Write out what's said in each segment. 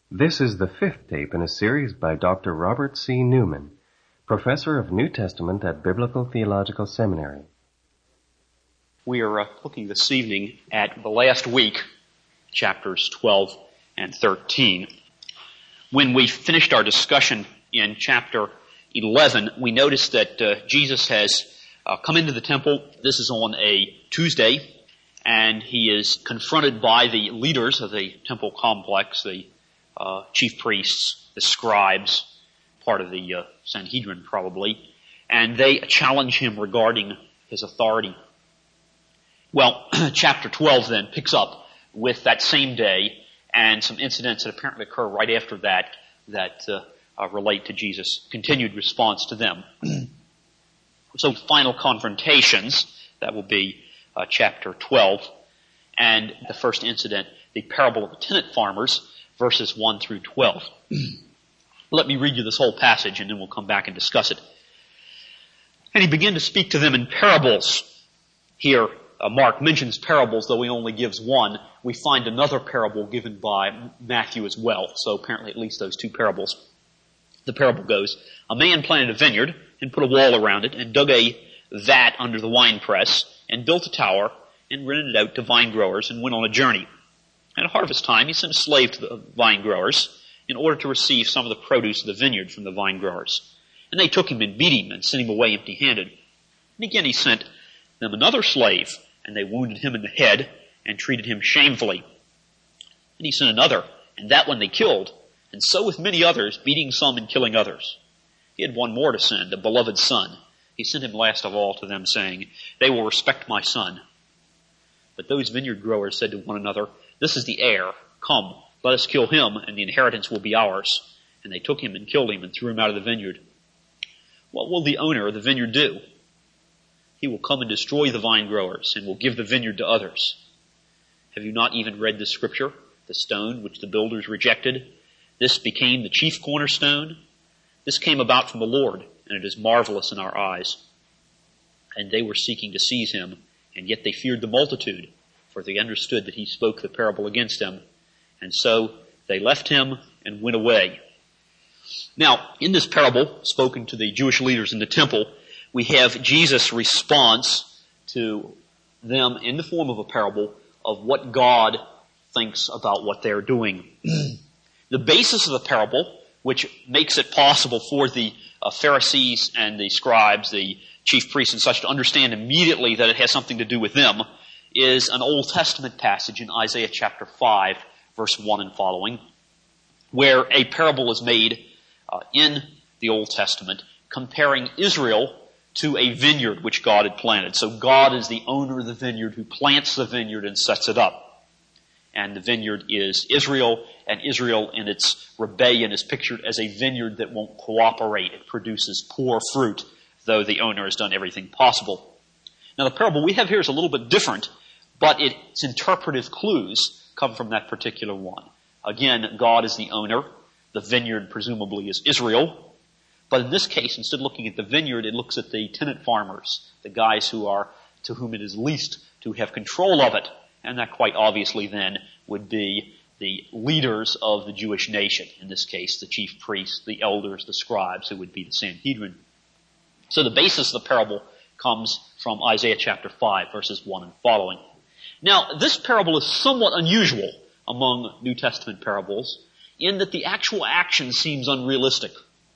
This is the fifth tape in a series by Dr. Robert C. Newman, Professor of New Testament at Biblical Theological Seminary. We are looking this evening at the last week, chapters 12 and 13. When we finished our discussion in chapter 11, we noticed that Jesus has come into the temple. This is on a Tuesday, and he is confronted by the leaders of the temple complex, the chief priests, the scribes, part of the Sanhedrin probably, and they challenge him regarding his authority. Well, chapter 12 then picks up with that same day and some incidents that apparently occur right after that relate to Jesus' continued response to them. So final confrontations, that will be chapter 12, and the first incident, the parable of the tenant farmers, verses 1 through 12. Let me read you this whole passage and then we'll come back and discuss it. And he began to speak to them in parables. Here, Mark mentions parables, though he only gives one. We find another parable given by Matthew as well, so apparently at least those two parables. The parable goes, a man planted a vineyard and put a wall around it and dug a vat under the winepress and built a tower and rented it out to vine growers and went on a journey. At harvest time, he sent a slave to the vine growers in order to receive some of the produce of the vineyard from the vine growers. And they took him and beat him and sent him away empty-handed. And again he sent them another slave, and they wounded him in the head and treated him shamefully. And he sent another, and that one they killed, and so with many others, beating some and killing others. He had one more to send, a beloved son. He sent him last of all to them, saying, they will respect my son. But those vineyard growers said to one another, this is the heir. Come, let us kill him, and the inheritance will be ours. And they took him and killed him and threw him out of the vineyard. What will the owner of the vineyard do? He will come and destroy the vine growers and will give the vineyard to others. Have you not even read the scripture? The stone which the builders rejected, this became the chief cornerstone. This came about from the Lord, and it is marvelous in our eyes. And they were seeking to seize him, and yet they feared the multitude, for they understood that he spoke the parable against them. And so they left him and went away. Now, in this parable, spoken to the Jewish leaders in the temple, we have Jesus' response to them in the form of a parable of what God thinks about what they're doing. The basis of the parable, which makes it possible for the Pharisees and the scribes, the chief priests and such, to understand immediately that it has something to do with them, is an Old Testament passage in Isaiah chapter 5, verse 1 and following, where a parable is made in the Old Testament comparing Israel to a vineyard which God had planted. So God is the owner of the vineyard who plants the vineyard and sets it up. And the vineyard is Israel, and Israel in its rebellion is pictured as a vineyard that won't cooperate. It produces poor fruit, though the owner has done everything possible. Now the parable we have here is a little bit different, but its interpretive clues come from that particular one. Again, God is the owner. The vineyard presumably is Israel. But in this case, instead of looking at the vineyard, it looks at the tenant farmers, the guys to whom it is least to have control of it. And that quite obviously then would be the leaders of the Jewish nation. In this case, the chief priests, the elders, the scribes, who would be the Sanhedrin. So the basis of the parable comes from Isaiah chapter 5, verses 1 and following. Now, this parable is somewhat unusual among New Testament parables in that the actual action seems unrealistic.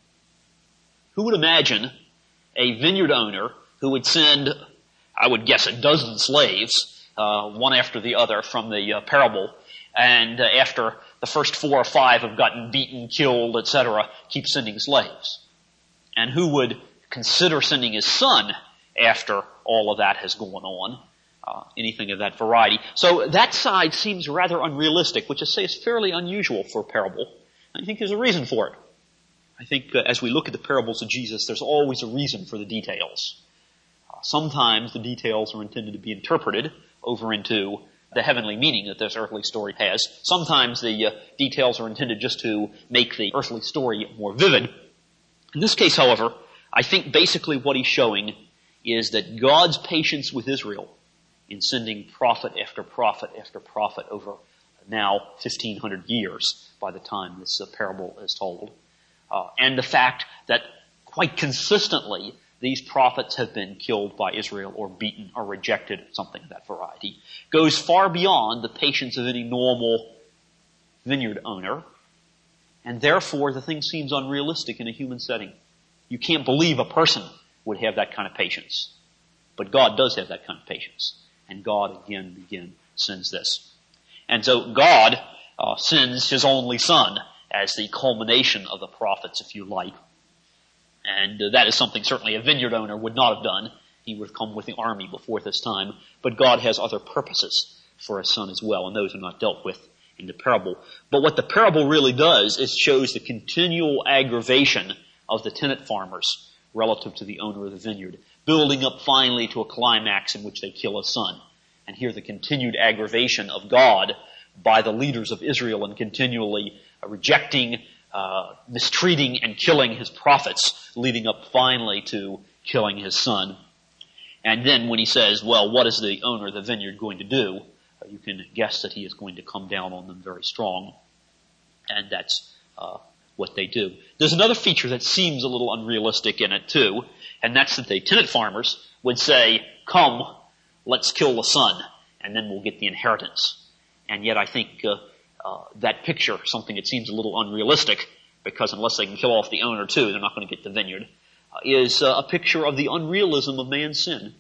Who would imagine a vineyard owner who would send, I would guess, a dozen slaves, one after the other from the parable, and after the first 4 or 5 have gotten beaten, killed, etc., keep sending slaves? And who would consider sending his son after all of that has gone on? Anything of that variety. So that side seems rather unrealistic, which I say is fairly unusual for a parable. I think there's a reason for it. I think as we look at the parables of Jesus, there's always a reason for the details. Sometimes the details are intended to be interpreted over into the heavenly meaning that this earthly story has. Sometimes the details are intended just to make the earthly story more vivid. In this case, however, I think basically what he's showing is that God's patience with Israel in sending prophet after prophet after prophet over now 1,500 years by the time this parable is told. And the fact that quite consistently these prophets have been killed by Israel or beaten or rejected, something of that variety, goes far beyond the patience of any normal vineyard owner. And therefore, the thing seems unrealistic in a human setting. You can't believe a person would have that kind of patience. But God does have that kind of patience. And God again sends this. And so God sends His only Son as the culmination of the prophets, if you like. And that is something certainly a vineyard owner would not have done. He would have come with the army before this time. But God has other purposes for His Son as well, and those are not dealt with in the parable. But what the parable really does is shows the continual aggravation of the tenant farmers relative to the owner of the vineyard, building up finally to a climax in which they kill His Son. And here the continued aggravation of God by the leaders of Israel and continually rejecting, mistreating, and killing His prophets, leading up finally to killing His Son. And then when He says, well, what is the owner of the vineyard going to do? You can guess that He is going to come down on them very strong. And that's what they do. There's another feature that seems a little unrealistic in it too, and that's that the tenant farmers would say, come, let's kill the son, and then we'll get the inheritance. And yet I think that picture, something that seems a little unrealistic, because unless they can kill off the owner too, they're not going to get the vineyard, is a picture of the unrealism of man's sin.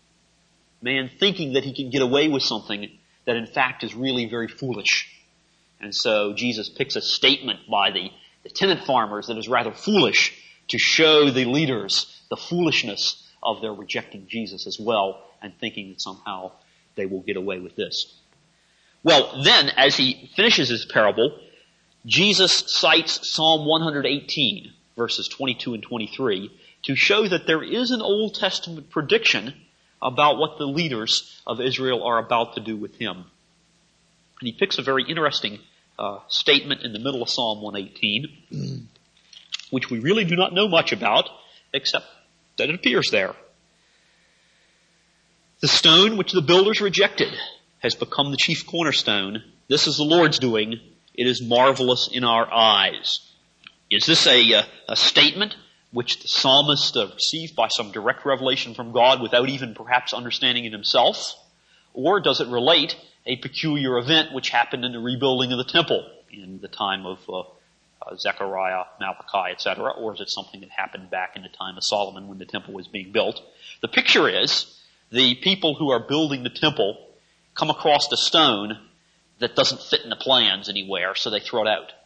Man thinking that he can get away with something that in fact is really very foolish. And so Jesus picks a statement by the tenant farmers that is rather foolish to show the leaders the foolishness of their rejecting Jesus as well and thinking that somehow they will get away with this. Well, then, as He finishes His parable, Jesus cites Psalm 118, verses 22 and 23, to show that there is an Old Testament prediction about what the leaders of Israel are about to do with Him. And He picks a very interesting statement in the middle of Psalm 118, which we really do not know much about, except that it appears there. The stone which the builders rejected has become the chief cornerstone. This is the Lord's doing. It is marvelous in our eyes. Is this a statement which the psalmist received by some direct revelation from God without even perhaps understanding it himself? Or does it relate a peculiar event which happened in the rebuilding of the temple in the time of Zechariah, Malachi, etc.? Or is it something that happened back in the time of Solomon when the temple was being built? The picture is the people who are building the temple come across a stone that doesn't fit in the plans anywhere, so they throw it out.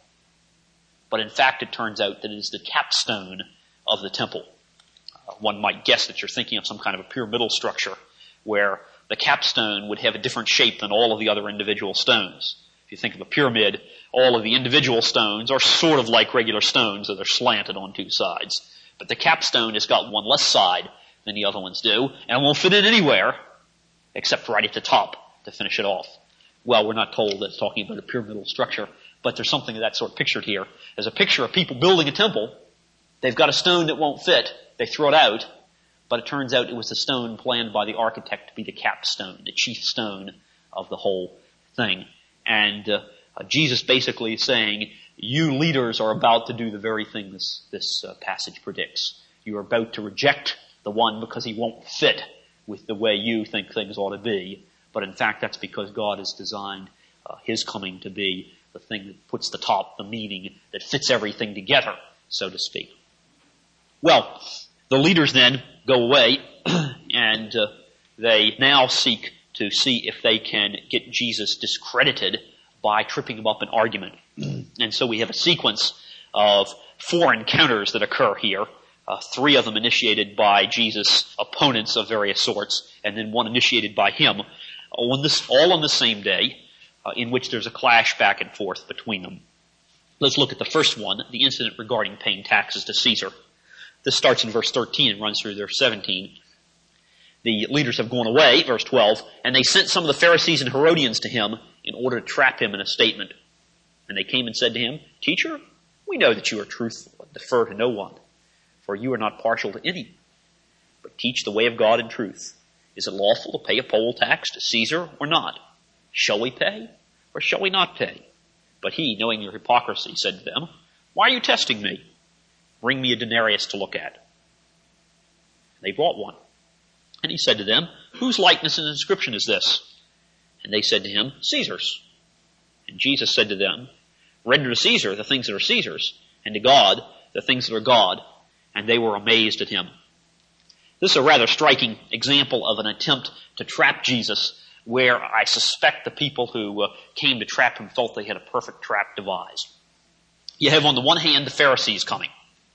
But in fact, it turns out that it is the capstone of the temple. One might guess that you're thinking of some kind of a pyramidal structure where the capstone would have a different shape than all of the other individual stones. If you think of a pyramid, all of the individual stones are sort of like regular stones, that are slanted on two sides. But the capstone has got one less side than the other ones do, and it won't fit in anywhere except right at the top to finish it off. Well, we're not told that it's talking about a pyramidal structure, but there's something of that sort pictured here. There's a picture of people building a temple. They've got a stone that won't fit. They throw it out. But it turns out it was the stone planned by the architect to be the capstone, the chief stone of the whole thing. And Jesus basically is saying, you leaders are about to do the very thing this passage predicts. You are about to reject the one because he won't fit with the way you think things ought to be. But in fact, that's because God has designed his coming to be the thing that puts the top, the meaning, that fits everything together, so to speak. Well, the leaders then go away, and they now seek to see if they can get Jesus discredited by tripping him up in argument. And so we have a sequence of 4 encounters that occur here, 3 of them initiated by Jesus' opponents of various sorts, and then 1 initiated by him, all on the same day, in which there's a clash back and forth between them. Let's look at the first one, the incident regarding paying taxes to Caesar. This starts in verse 13 and runs through verse 17. The leaders have gone away, verse 12, and they sent some of the Pharisees and Herodians to him in order to trap him in a statement. And they came and said to him, Teacher, we know that you are truthful and defer to no one, for you are not partial to any, but teach the way of God in truth. Is it lawful to pay a poll tax to Caesar or not? Shall we pay or shall we not pay? But he, knowing their hypocrisy, said to them, Why are you testing me? Bring me a denarius to look at. They brought one. And he said to them, Whose likeness and inscription is this? And they said to him, Caesar's. And Jesus said to them, Render to Caesar the things that are Caesar's, and to God the things that are God. And they were amazed at him. This is a rather striking example of an attempt to trap Jesus, where I suspect the people who came to trap him felt they had a perfect trap devised. You have on the one hand the Pharisees coming,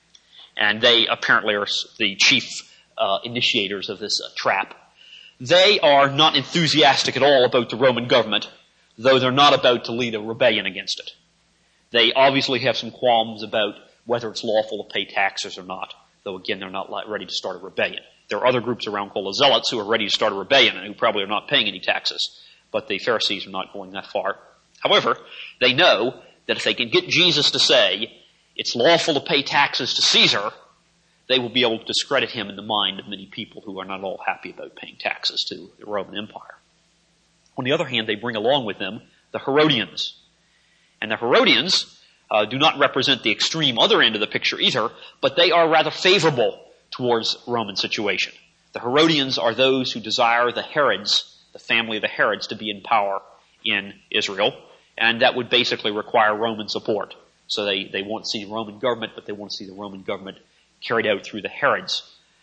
and they apparently are the chief initiators of this trap. They are not enthusiastic at all about the Roman government, though they're not about to lead a rebellion against it. They obviously have some qualms about whether it's lawful to pay taxes or not, though again they're not ready to start a rebellion. There are other groups around called the Zealots who are ready to start a rebellion and who probably are not paying any taxes, but the Pharisees are not going that far. However, they know that if they can get Jesus to say it's lawful to pay taxes to Caesar, they will be able to discredit him in the mind of many people who are not all happy about paying taxes to the Roman Empire. On the other hand, they bring along with them the Herodians. And the Herodians do not represent the extreme other end of the picture either, but they are rather favorable towards Roman situation. The Herodians are those who desire the Herods, the family of the Herods, to be in power in Israel, and that would basically require Roman support. So they won't see the Roman government, but they want to see the Roman government carried out through the Herods.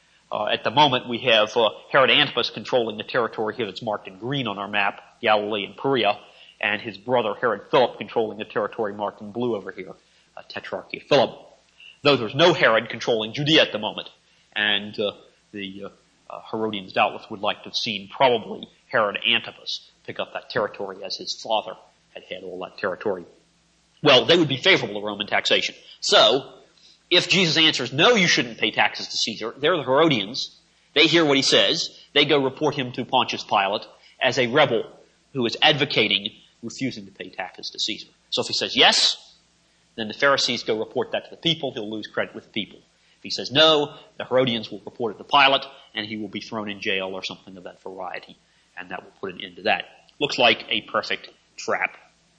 At the moment, we have Herod Antipas controlling the territory here that's marked in green on our map, Galilee and Perea, and his brother Herod Philip controlling the territory marked in blue over here, Tetrarchy of Philip. Though there's no Herod controlling Judea at the moment, and the Herodians doubtless would like to have seen probably Herod Antipas pick up that territory as his father had had all that territory. Well, they would be favorable to Roman taxation. So, if Jesus answers, no, you shouldn't pay taxes to Caesar, they're the Herodians. They hear what he says. They go report him to Pontius Pilate as a rebel who is advocating refusing to pay taxes to Caesar. So if he says yes, then the Pharisees go report that to the people. He'll lose credit with the people. If he says no, the Herodians will report it to Pilate, and he will be thrown in jail or something of that variety. And that will put an end to that. Looks like a perfect trap.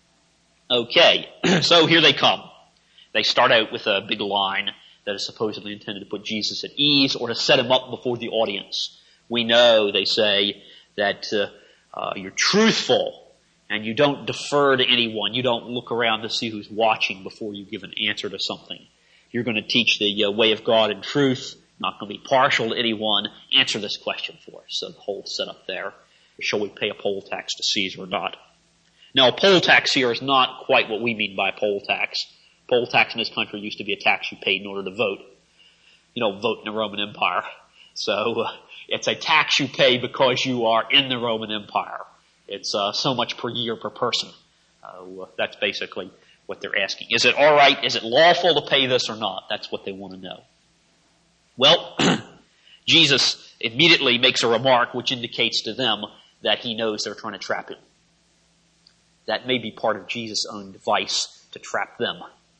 Okay, so here they come. They start out with a big line that is supposedly intended to put Jesus at ease or to set him up before the audience. We know, they say, that you're truthful and you don't defer to anyone. You don't look around to see who's watching before you give an answer to something. You're going to teach the way of God in truth, not going to be partial to anyone. Answer this question for us. So the whole setup there. Shall we pay a poll tax to Caesar or not? Now, a poll tax here is not quite what we mean by a poll tax. Poll tax in this country used to be a tax you paid in order to vote. You don't vote in the Roman Empire. So it's a tax you pay because you are in the Roman Empire. It's so much per year per person. That's basically what they're asking. Is it all right? Is it lawful to pay this or not? That's what they want to know. Well, Jesus immediately makes a remark which indicates to them that he knows they're trying to trap him. That may be part of Jesus' own device to trap them.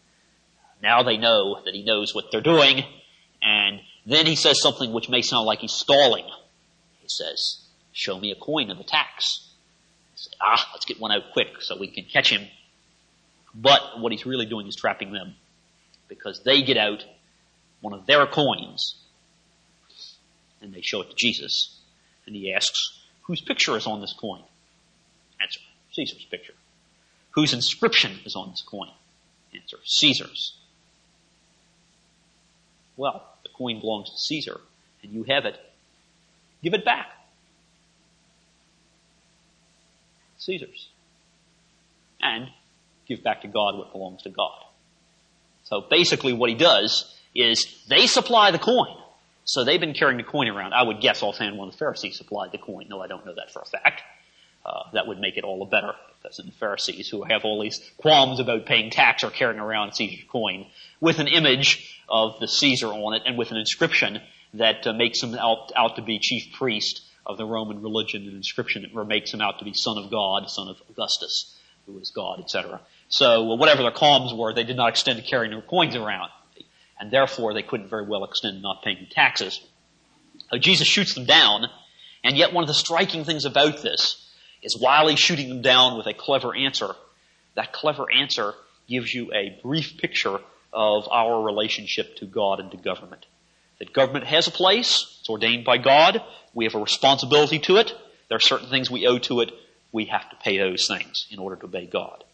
Now they know that he knows what they're doing, and then he says something which may sound like he's stalling. He says, show me a coin of the tax. Say, let's get one out quick so we can catch him. But what he's really doing is trapping them, because they get out one of their coins, and they show it to Jesus, and he asks, whose picture is on this coin? Answer, Caesar's picture. Whose inscription is on this coin? Answer, Caesar's. Well, the coin belongs to Caesar, and you have it. Give it back. Caesar's. And give back to God what belongs to God. So basically what he does is they supply the coin. So they've been carrying the coin around. I would guess offhand one of the Pharisees supplied the coin. No, I don't know that for a fact. That would make it all the better, because the Pharisees, who have all these qualms about paying tax, are carrying around Caesar's coin with an image of the Caesar on it and with an inscription that makes him out to be chief priest of the Roman religion, an inscription that makes him out to be son of God, son of Augustus, who is God, etc. So whatever their qualms were, they did not extend to carrying their coins around, and therefore they couldn't very well extend to not paying taxes. Jesus shoots them down, and yet one of the striking things about this is while he's shooting them down with a clever answer, that clever answer gives you a brief picture of our relationship to God and to government. That government has a place, it's ordained by God, we have a responsibility to it, there are certain things we owe to it, we have to pay those things in order to obey God.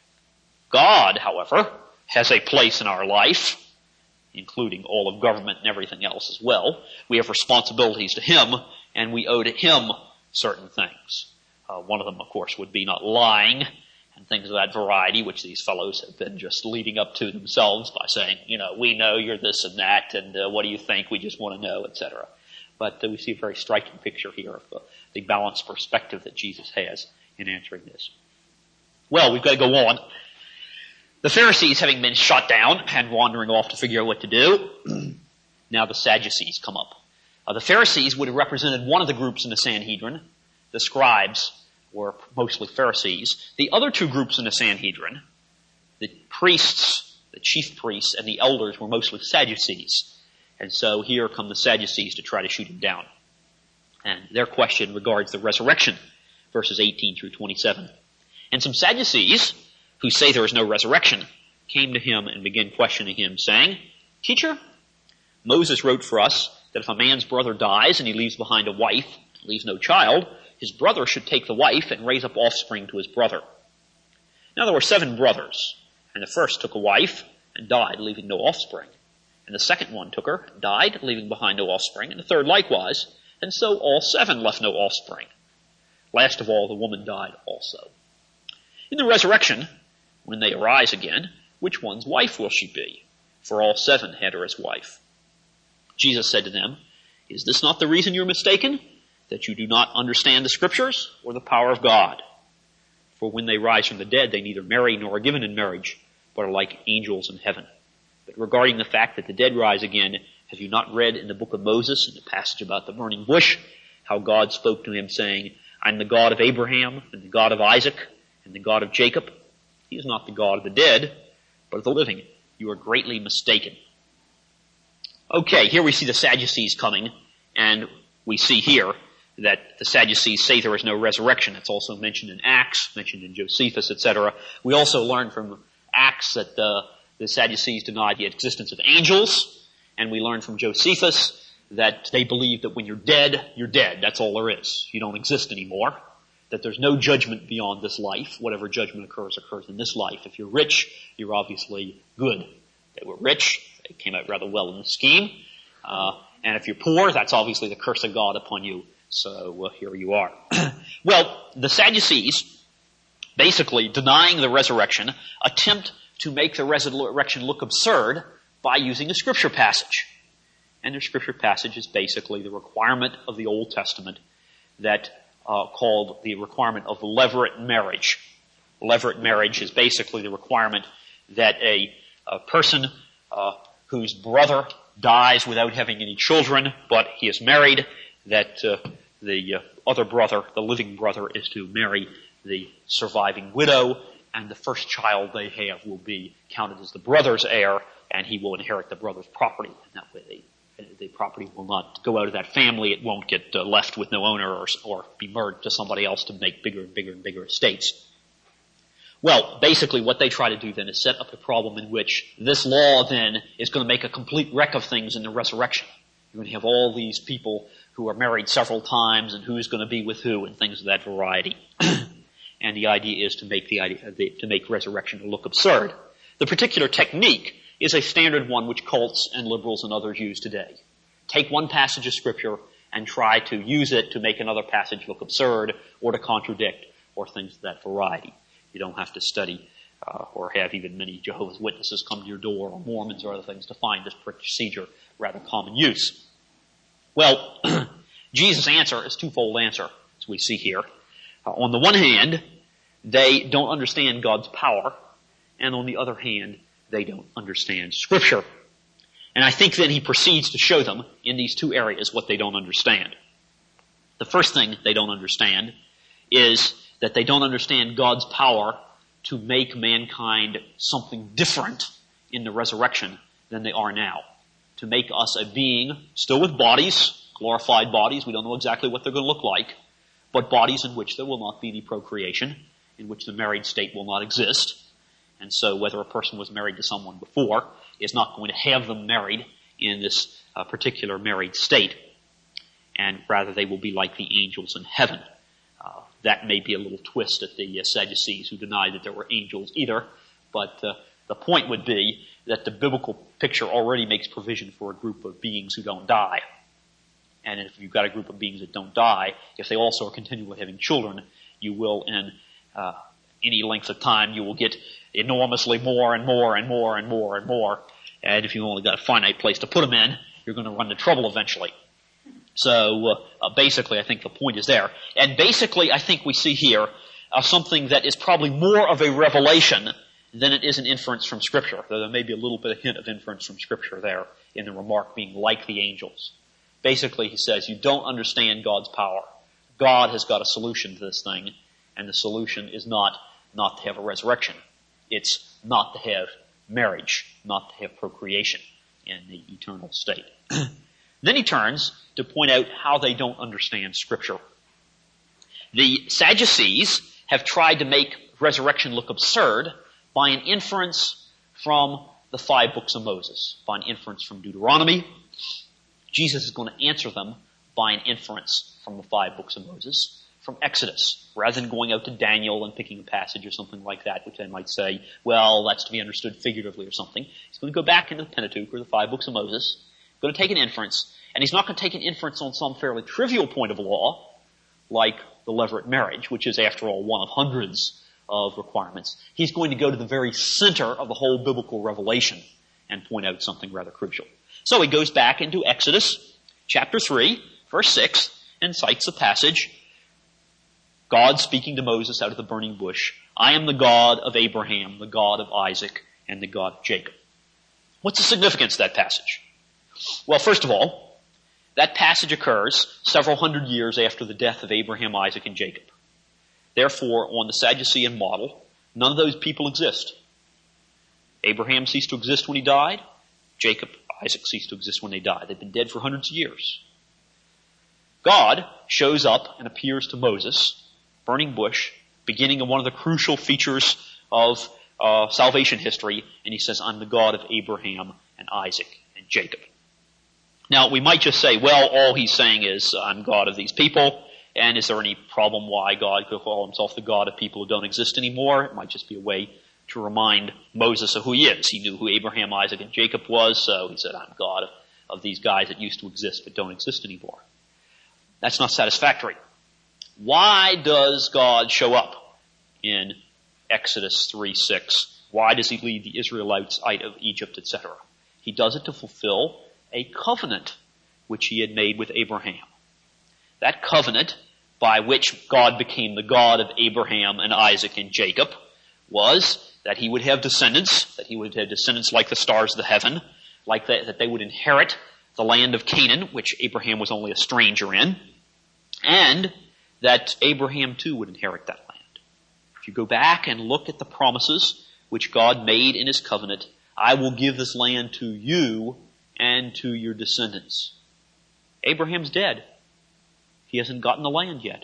God, however, has a place in our life, including all of government and everything else as well. We have responsibilities to Him, and we owe to Him certain things. One of them, of course, would be not lying and things of that variety, which these fellows have been just leading up to themselves by saying, we know you're this and that, and what do you think? We just want to know, etc. But we see a very striking picture here of the balanced perspective that Jesus has in answering this. Well, we've got to go on. The Pharisees having been shot down and wandering off to figure out what to do, now the Sadducees come up. The Pharisees would have represented one of the groups in the Sanhedrin. The scribes were mostly Pharisees. The other two groups in the Sanhedrin, the priests, the chief priests, and the elders were mostly Sadducees. And so here come the Sadducees to try to shoot him down. And their question regards the resurrection, verses 18 through 27. And some Sadducees, who say there is no resurrection, came to him and began questioning him, saying, Teacher, Moses wrote for us that if a man's brother dies and he leaves behind a wife, leaves no child, his brother should take the wife and raise up offspring to his brother. Now there were 7 brothers, and the first took a wife and died, leaving no offspring. And the second one took her and died, leaving behind no offspring, and the third likewise, and so all 7 left no offspring. Last of all, the woman died also. In the resurrection, when they arise again, which one's wife will she be? For all 7 had her as wife. Jesus said to them, Is this not the reason you're mistaken? That you do not understand the Scriptures or the power of God? For when they rise from the dead, they neither marry nor are given in marriage, but are like angels in heaven. But regarding the fact that the dead rise again, have you not read in the book of Moses, in the passage about the burning bush, how God spoke to him saying, I'm the God of Abraham, and the God of Isaac, and the God of Jacob? He is not the God of the dead, but of the living. You are greatly mistaken. Okay, here we see the Sadducees coming, and we see here that the Sadducees say there is no resurrection. It's also mentioned in Acts, mentioned in Josephus, etc. We also learn from Acts that the Sadducees denied the existence of angels, and we learn from Josephus that they believe that when you're dead, you're dead. That's all there is. You don't exist anymore. That there's no judgment beyond this life. Whatever judgment occurs in this life. If you're rich, you're obviously good. They were rich. They came out rather well in the scheme. And if you're poor, that's obviously the curse of God upon you. So here you are. Well, the Sadducees, basically denying the resurrection, attempt to make the resurrection look absurd by using a scripture passage. And their scripture passage is basically the requirement of the Old Testament that called the requirement of levirate marriage. Levirate marriage is basically the requirement that a person whose brother dies without having any children, but he is married, that the other brother, the living brother, is to marry the surviving widow, and the first child they have will be counted as the brother's heir, and he will inherit the brother's property. And that way the property will not go out of that family. It won't get left with no owner or be merged to somebody else to make bigger and bigger and bigger estates. Well, basically what they try to do then is set up a problem in which this law then is going to make a complete wreck of things in the resurrection. You're going to have all these people who are married several times and who's going to be with who and things of that variety. And the idea is to make resurrection look absurd. The particular technique is a standard one which cults and liberals and others use today. Take one passage of Scripture and try to use it to make another passage look absurd or to contradict or things of that variety. You don't have to study or have even many Jehovah's Witnesses come to your door or Mormons or other things to find this procedure rather common use. Well, Jesus' answer is a twofold answer, as we see here. On the one hand, they don't understand God's power, and on the other hand, they don't understand Scripture. And I think then he proceeds to show them in these two areas what they don't understand. The first thing they don't understand is that they don't understand God's power to make mankind something different in the resurrection than they are now. To make us a being, still with bodies, glorified bodies, we don't know exactly what they're going to look like, but bodies in which there will not be any procreation, in which the married state will not exist. And so whether a person was married to someone before is not going to have them married in this particular married state. And rather they will be like the angels in heaven. That may be a little twist at the Sadducees who deny that there were angels either. But the point would be that the biblical picture already makes provision for a group of beings who don't die. And if you've got a group of beings that don't die, if they also are continually having children, you will in any length of time, you will get enormously more and more and more and more and more. And if you've only got a finite place to put them in, you're going to run into trouble eventually. So basically, I think the point is there. And basically, I think we see here something that is probably more of a revelation than it is an inference from Scripture. Though there may be a little bit of hint of inference from Scripture there in the remark being like the angels. Basically, he says, you don't understand God's power. God has got a solution to this thing, and the solution is not to have a resurrection. It's not to have marriage, not to have procreation in the eternal state. Then he turns to point out how they don't understand Scripture. The Sadducees have tried to make resurrection look absurd by an inference from the 5 books of Moses, by an inference from Deuteronomy. Jesus is going to answer them by an inference from the 5 books of Moses, from Exodus, rather than going out to Daniel and picking a passage or something like that, which they might say, well, that's to be understood figuratively or something. He's going to go back into the Pentateuch or the 5 books of Moses, going to take an inference, and he's not going to take an inference on some fairly trivial point of law, like the levirate marriage, which is, after all, one of hundreds of requirements. He's going to go to the very center of the whole biblical revelation and point out something rather crucial. So he goes back into Exodus, chapter 3, verse 6, and cites a passage, God speaking to Moses out of the burning bush, I am the God of Abraham, the God of Isaac, and the God of Jacob. What's the significance of that passage? Well, first of all, that passage occurs several hundred years after the death of Abraham, Isaac, and Jacob. Therefore, on the Sadducean model, none of those people exist. Abraham ceased to exist when he died. Jacob, Isaac ceased to exist when they died. They've been dead for hundreds of years. God shows up and appears to Moses, burning bush, beginning of one of the crucial features of salvation history, and he says, I'm the God of Abraham and Isaac and Jacob. Now, we might just say, well, all he's saying is, I'm God of these people, and is there any problem why God could call himself the God of people who don't exist anymore? It might just be a way to remind Moses of who he is. He knew who Abraham, Isaac, and Jacob was, so he said, I'm God of these guys that used to exist but don't exist anymore. That's not satisfactory. Why does God show up in Exodus 3:6? Why does he lead the Israelites out of Egypt, etc.? He does it to fulfill a covenant which he had made with Abraham. That covenant by which God became the God of Abraham and Isaac and Jacob was that he would have descendants, like the stars of the heaven, like that they would inherit the land of Canaan, which Abraham was only a stranger in, and that Abraham too would inherit that land. If you go back and look at the promises which God made in his covenant, I will give this land to you and to your descendants. Abraham's dead. He hasn't gotten the land yet.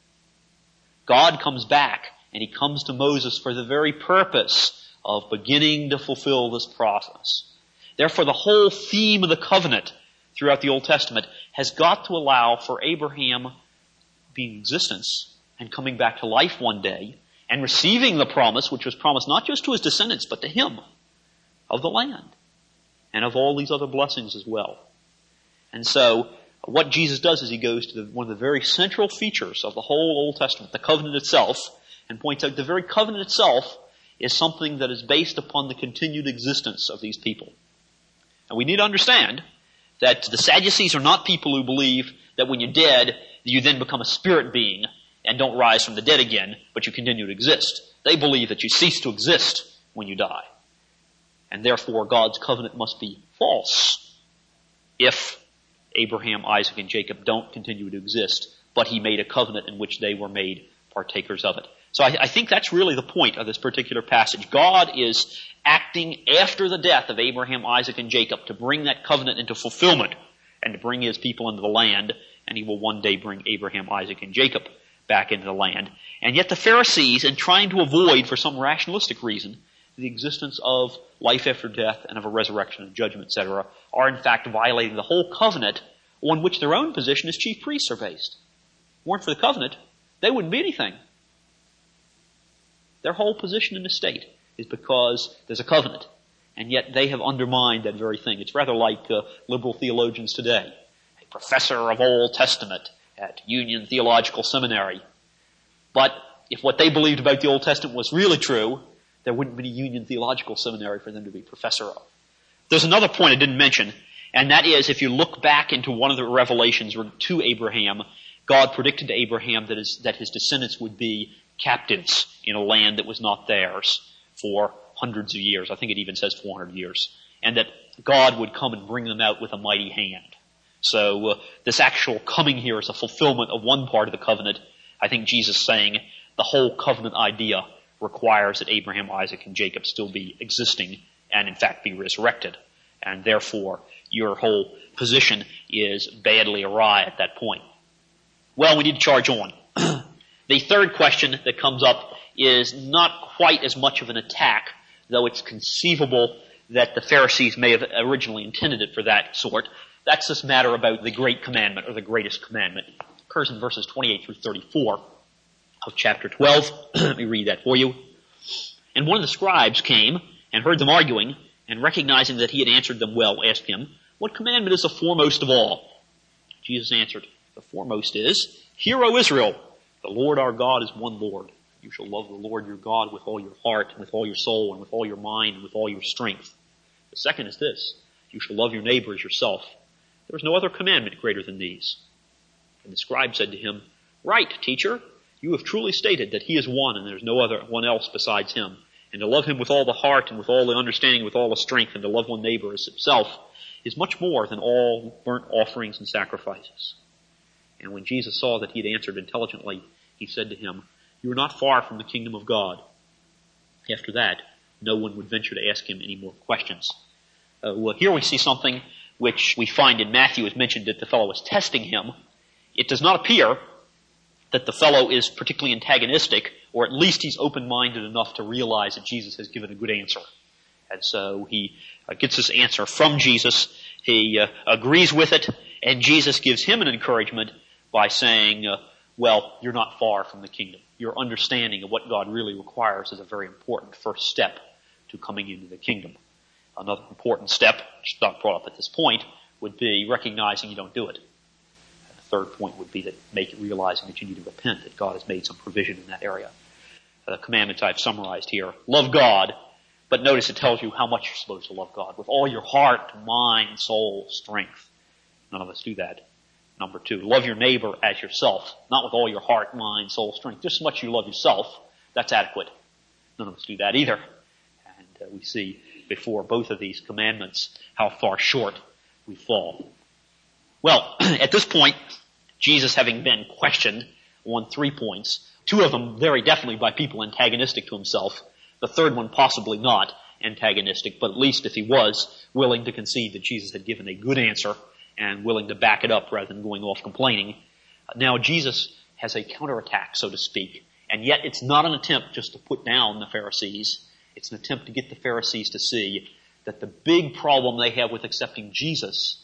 God comes back and he comes to Moses for the very purpose of beginning to fulfill this process. Therefore, the whole theme of the covenant throughout the Old Testament has got to allow for Abraham being in existence and coming back to life one day and receiving the promise, which was promised not just to his descendants, but to him, of the land and of all these other blessings as well. And so, what Jesus does is he goes to one of the very central features of the whole Old Testament, the covenant itself, and points out the very covenant itself is something that is based upon the continued existence of these people. And we need to understand that the Sadducees are not people who believe that when you're dead, you then become a spirit being and don't rise from the dead again, but you continue to exist. They believe that you cease to exist when you die. And therefore, God's covenant must be false if Abraham, Isaac, and Jacob don't continue to exist, but he made a covenant in which they were made partakers of it. So I think that's really the point of this particular passage. God is acting after the death of Abraham, Isaac, and Jacob to bring that covenant into fulfillment and to bring his people into the land, and he will one day bring Abraham, Isaac, and Jacob back into the land. And yet the Pharisees, in trying to avoid, for some rationalistic reason, the existence of life after death and of a resurrection and judgment, etc., are in fact violating the whole covenant on which their own position as chief priests are based. If it weren't for the covenant, they wouldn't be anything. Their whole position in the state is because there's a covenant, and yet they have undermined that very thing. It's rather like liberal theologians today. A professor of Old Testament at Union Theological Seminary. But if what they believed about the Old Testament was really true, there wouldn't be a Union Theological Seminary for them to be professor of. There's another point I didn't mention, and that is if you look back into one of the revelations to Abraham, God predicted to Abraham that his descendants would be captives in a land that was not theirs for hundreds of years. I think it even says 400 years. And that God would come and bring them out with a mighty hand. So this actual coming here is a fulfillment of one part of the covenant. I think Jesus is saying the whole covenant idea requires that Abraham, Isaac, and Jacob still be existing and in fact be resurrected. And therefore, your whole position is badly awry at that point. Well, we need to charge on. The third question that comes up is not quite as much of an attack, though it's conceivable that the Pharisees may have originally intended it for that sort. That's this matter about the great commandment, or the greatest commandment. It occurs in verses 28 through 34 of chapter 12. Let me read that for you. And one of the scribes came and heard them arguing, and recognizing that he had answered them well, asked him, "What commandment is the foremost of all?" Jesus answered, "The foremost is, Hear, O Israel, the Lord our God is one Lord. You shall love the Lord your God with all your heart, and with all your soul, and with all your mind, and with all your strength. The second is this, you shall love your neighbor as yourself. There is no other commandment greater than these." And the scribe said to him, "Right, teacher, you have truly stated that he is one, and there is no other one else besides him. And to love him with all the heart, and with all the understanding, with all the strength, and to love one neighbor as himself, is much more than all burnt offerings and sacrifices." And when Jesus saw that he had answered intelligently, he said to him, "You are not far from the kingdom of God." After that, no one would venture to ask him any more questions. Here we see something which we find in Matthew is mentioned that the fellow is testing him. It does not appear that the fellow is particularly antagonistic, or at least he's open-minded enough to realize that Jesus has given a good answer. And so he gets this answer from Jesus. He agrees with it, and Jesus gives him an encouragement by saying, well, you're not far from the kingdom. Your understanding of what God really requires is a very important first step to coming into the kingdom. Another important step, which is not brought up at this point, would be recognizing you don't do it. And the third point would be that realizing that you need to repent, that God has made some provision in that area. The commandments I've summarized here. Love God, but notice it tells you how much you're supposed to love God. With all your heart, mind, soul, strength. None of us do that. Number 2, love your neighbor as yourself. Not with all your heart, mind, soul, strength. Just as much as you love yourself, that's adequate. None of us do that either. And we see before both of these commandments how far short we fall. Well, at this point, Jesus having been questioned on 3 points, 2 of them very definitely by people antagonistic to himself, the third one possibly not antagonistic, but at least if he was willing to concede that Jesus had given a good answer and willing to back it up rather than going off complaining. Now Jesus has a counterattack, so to speak, and yet it's not an attempt just to put down the Pharisees. It's an attempt to get the Pharisees to see that the big problem they have with accepting Jesus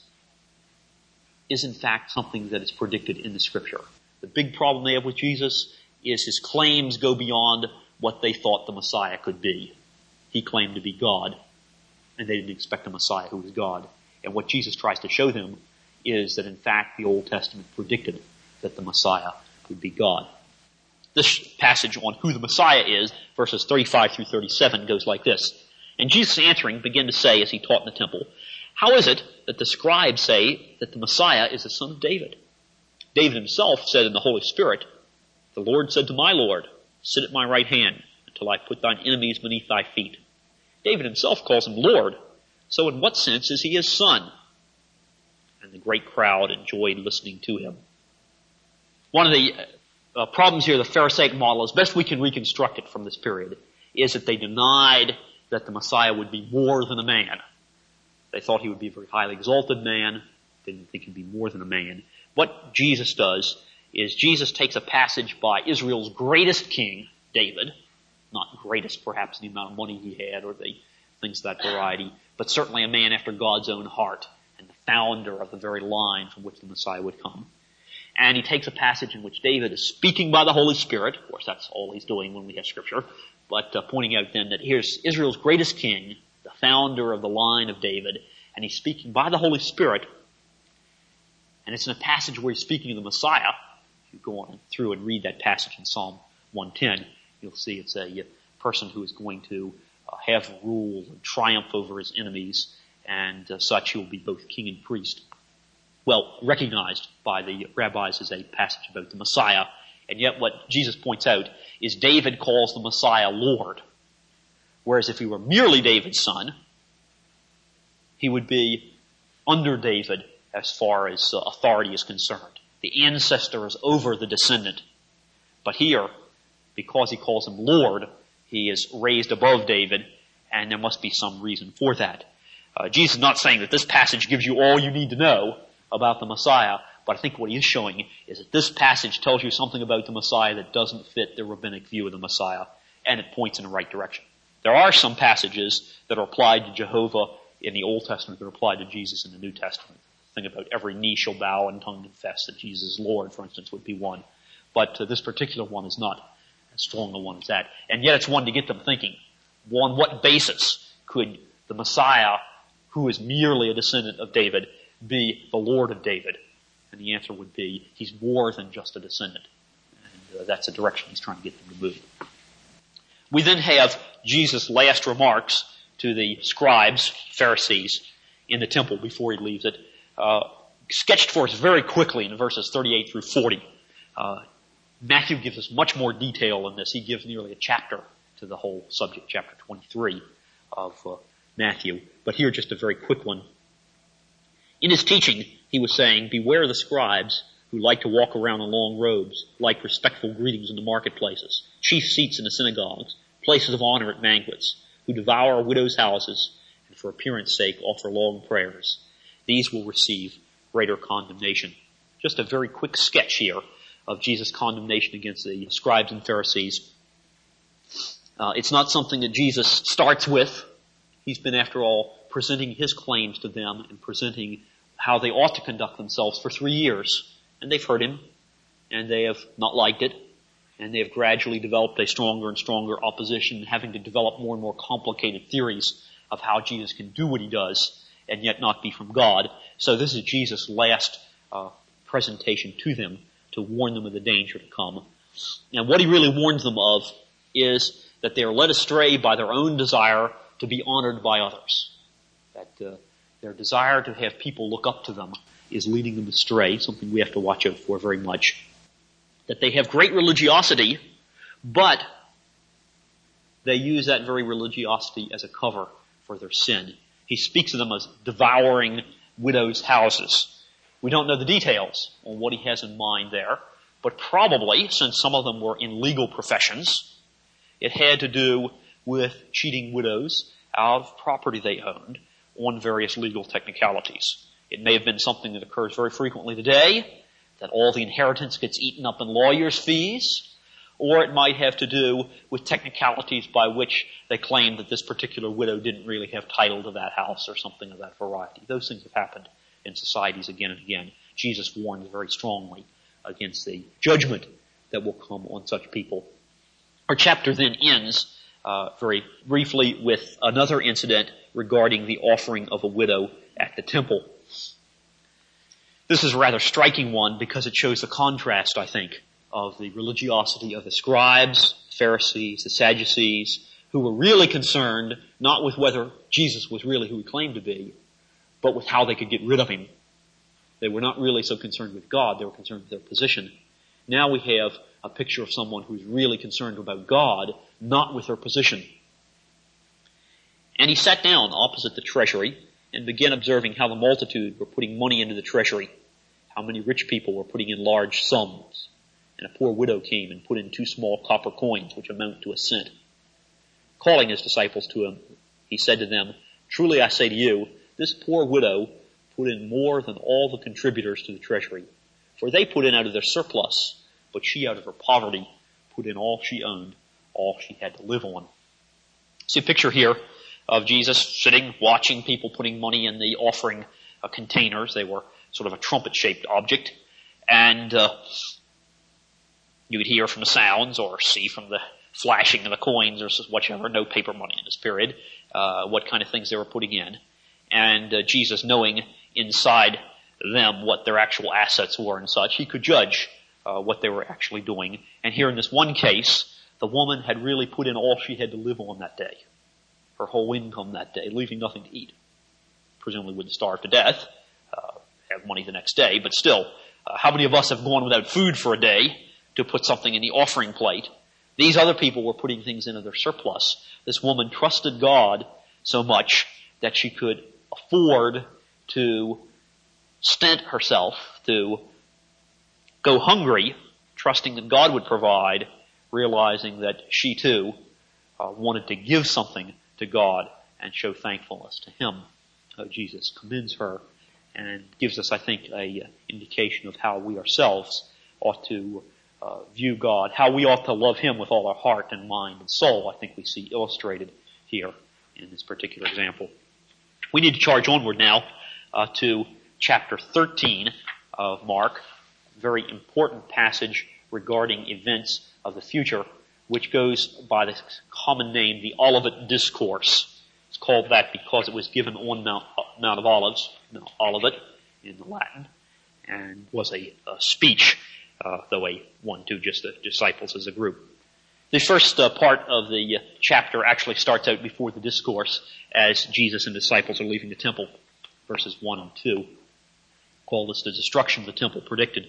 is in fact something that is predicted in the Scripture. The big problem they have with Jesus is his claims go beyond what they thought the Messiah could be. He claimed to be God, and they didn't expect a Messiah who was God. And what Jesus tries to show them is that in fact the Old Testament predicted that the Messiah would be God. This passage on who the Messiah is, verses 35 through 37, goes like this. And Jesus answering began to say as he taught in the temple, "How is it that the scribes say that the Messiah is the son of David? David himself said in the Holy Spirit, 'The Lord said to my Lord, sit at my right hand until I put thine enemies beneath thy feet.' David himself calls him Lord. So in what sense is he his son?" And the great crowd enjoyed listening to him. One of the problems here, the Pharisaic model, as best we can reconstruct it from this period, is that they denied that the Messiah would be more than a man. They thought he would be a very highly exalted man. They didn't think he'd be more than a man. What Jesus does is Jesus takes a passage by Israel's greatest king, David, not greatest perhaps in the amount of money he had or the things of that variety, but certainly a man after God's own heart and the founder of the very line from which the Messiah would come. And he takes a passage in which David is speaking by the Holy Spirit. Of course, that's all he's doing when we have Scripture. But pointing out then that here's Israel's greatest king, the founder of the line of David, and he's speaking by the Holy Spirit. And it's in a passage where he's speaking of the Messiah. If you go on through and read that passage in Psalm 110, you'll see it's a person who is going to have rule and triumph over his enemies, and such he will be both king and priest. Well, recognized by the rabbis as a passage about the Messiah, and yet what Jesus points out is David calls the Messiah Lord, whereas if he were merely David's son, he would be under David as far as authority is concerned. The ancestor is over the descendant. But here, because he calls him Lord, he is raised above David, and there must be some reason for that. Jesus is not saying that this passage gives you all you need to know about the Messiah, but I think what he is showing is that this passage tells you something about the Messiah that doesn't fit the rabbinic view of the Messiah, and it points in the right direction. There are some passages that are applied to Jehovah in the Old Testament that are applied to Jesus in the New Testament. The thing about every knee shall bow and tongue confess that Jesus is Lord, for instance, would be one. But this particular one is not as strong a one as that. And yet it's one to get them thinking. On what basis could the Messiah, who is merely a descendant of David, be the Lord of David? And the answer would be, he's more than just a descendant. And that's the direction he's trying to get them to move. We then have Jesus' last remarks to the scribes, Pharisees, in the temple before he leaves it, sketched for us very quickly in verses 38 through 40. Matthew gives us much more detail in this. He gives nearly a chapter to the whole subject, chapter 23 of Matthew. But here just a very quick one. In his teaching, he was saying, beware the scribes who like to walk around in long robes, like respectful greetings in the marketplaces, chief seats in the synagogues, places of honor at banquets, who devour widows' houses, and for appearance sake offer long prayers. These will receive greater condemnation. Just a very quick sketch here of Jesus' condemnation against the scribes and Pharisees. It's not something that Jesus starts with. He's been, after all, presenting his claims to them and presenting how they ought to conduct themselves for 3 years. And they've heard him, and they have not liked it, and they have gradually developed a stronger and stronger opposition, having to develop more and more complicated theories of how Jesus can do what he does and yet not be from God. So this is Jesus' last presentation to them to warn them of the danger to come. And what he really warns them of is that they are led astray by their own desire to be honored by others. That their desire to have people look up to them is leading them astray, something we have to watch out for very much. That they have great religiosity, but they use that very religiosity as a cover for their sin. He speaks of them as devouring widows' houses. We don't know the details on what he has in mind there, but probably, since some of them were in legal professions, it had to do with cheating widows out of property they owned on various legal technicalities. It may have been something that occurs very frequently today, that all the inheritance gets eaten up in lawyers' fees, or it might have to do with technicalities by which they claimed that this particular widow didn't really have title to that house or something of that variety. Those things have happened in societies again and again. Jesus warns very strongly against the judgment that will come on such people. Our chapter then ends very briefly with another incident regarding the offering of a widow at the temple. This is a rather striking one because it shows the contrast, I think, of the religiosity of the scribes, Pharisees, the Sadducees, who were really concerned not with whether Jesus was really who he claimed to be, but with how they could get rid of him. They were not really so concerned with God, they were concerned with their position. Now we have a picture of someone who's really concerned about God, not with their position. And he sat down opposite the treasury and began observing how the multitude were putting money into the treasury, how many rich people were putting in large sums. And a poor widow came and put in 2 small copper coins, which amount to a cent. Calling his disciples to him, he said to them, "Truly I say to you, this poor widow put in more than all the contributors to the treasury. For they put in out of their surplus, but she out of her poverty put in all she owned, all she had to live on. See a picture here of Jesus sitting, watching people putting money in the offering containers. They were sort of a trumpet-shaped object. And you would hear from the sounds or see from the flashing of the coins or whichever, no paper money in this period, what kind of things they were putting in. And Jesus, knowing inside them what their actual assets were and such, he could judge what they were actually doing. And here in this one case, the woman had really put in all she had to live on that day, her whole income that day, leaving nothing to eat. Presumably wouldn't starve to death, have money the next day, but still, how many of us have gone without food for a day to put something in the offering plate? These other people were putting things into their surplus. This woman trusted God so much that she could afford to stint herself, to go hungry, trusting that God would provide, realizing that she too wanted to give something to God and show thankfulness to Him. Jesus commends her and gives us, I think, a indication of how we ourselves ought to view God, how we ought to love Him with all our heart and mind and soul. I think we see illustrated here in this particular example. We need to charge onward now to chapter 13 of Mark, a very important passage regarding events of the future, which goes by the common name, the Olivet Discourse. It's called that because it was given on Mount of Olives, Olivet in Latin, and was a speech, though one to just the disciples as a group. The first part of the chapter actually starts out before the discourse as Jesus and disciples are leaving the temple, verses 1 and 2. Call this the destruction of the temple predicted.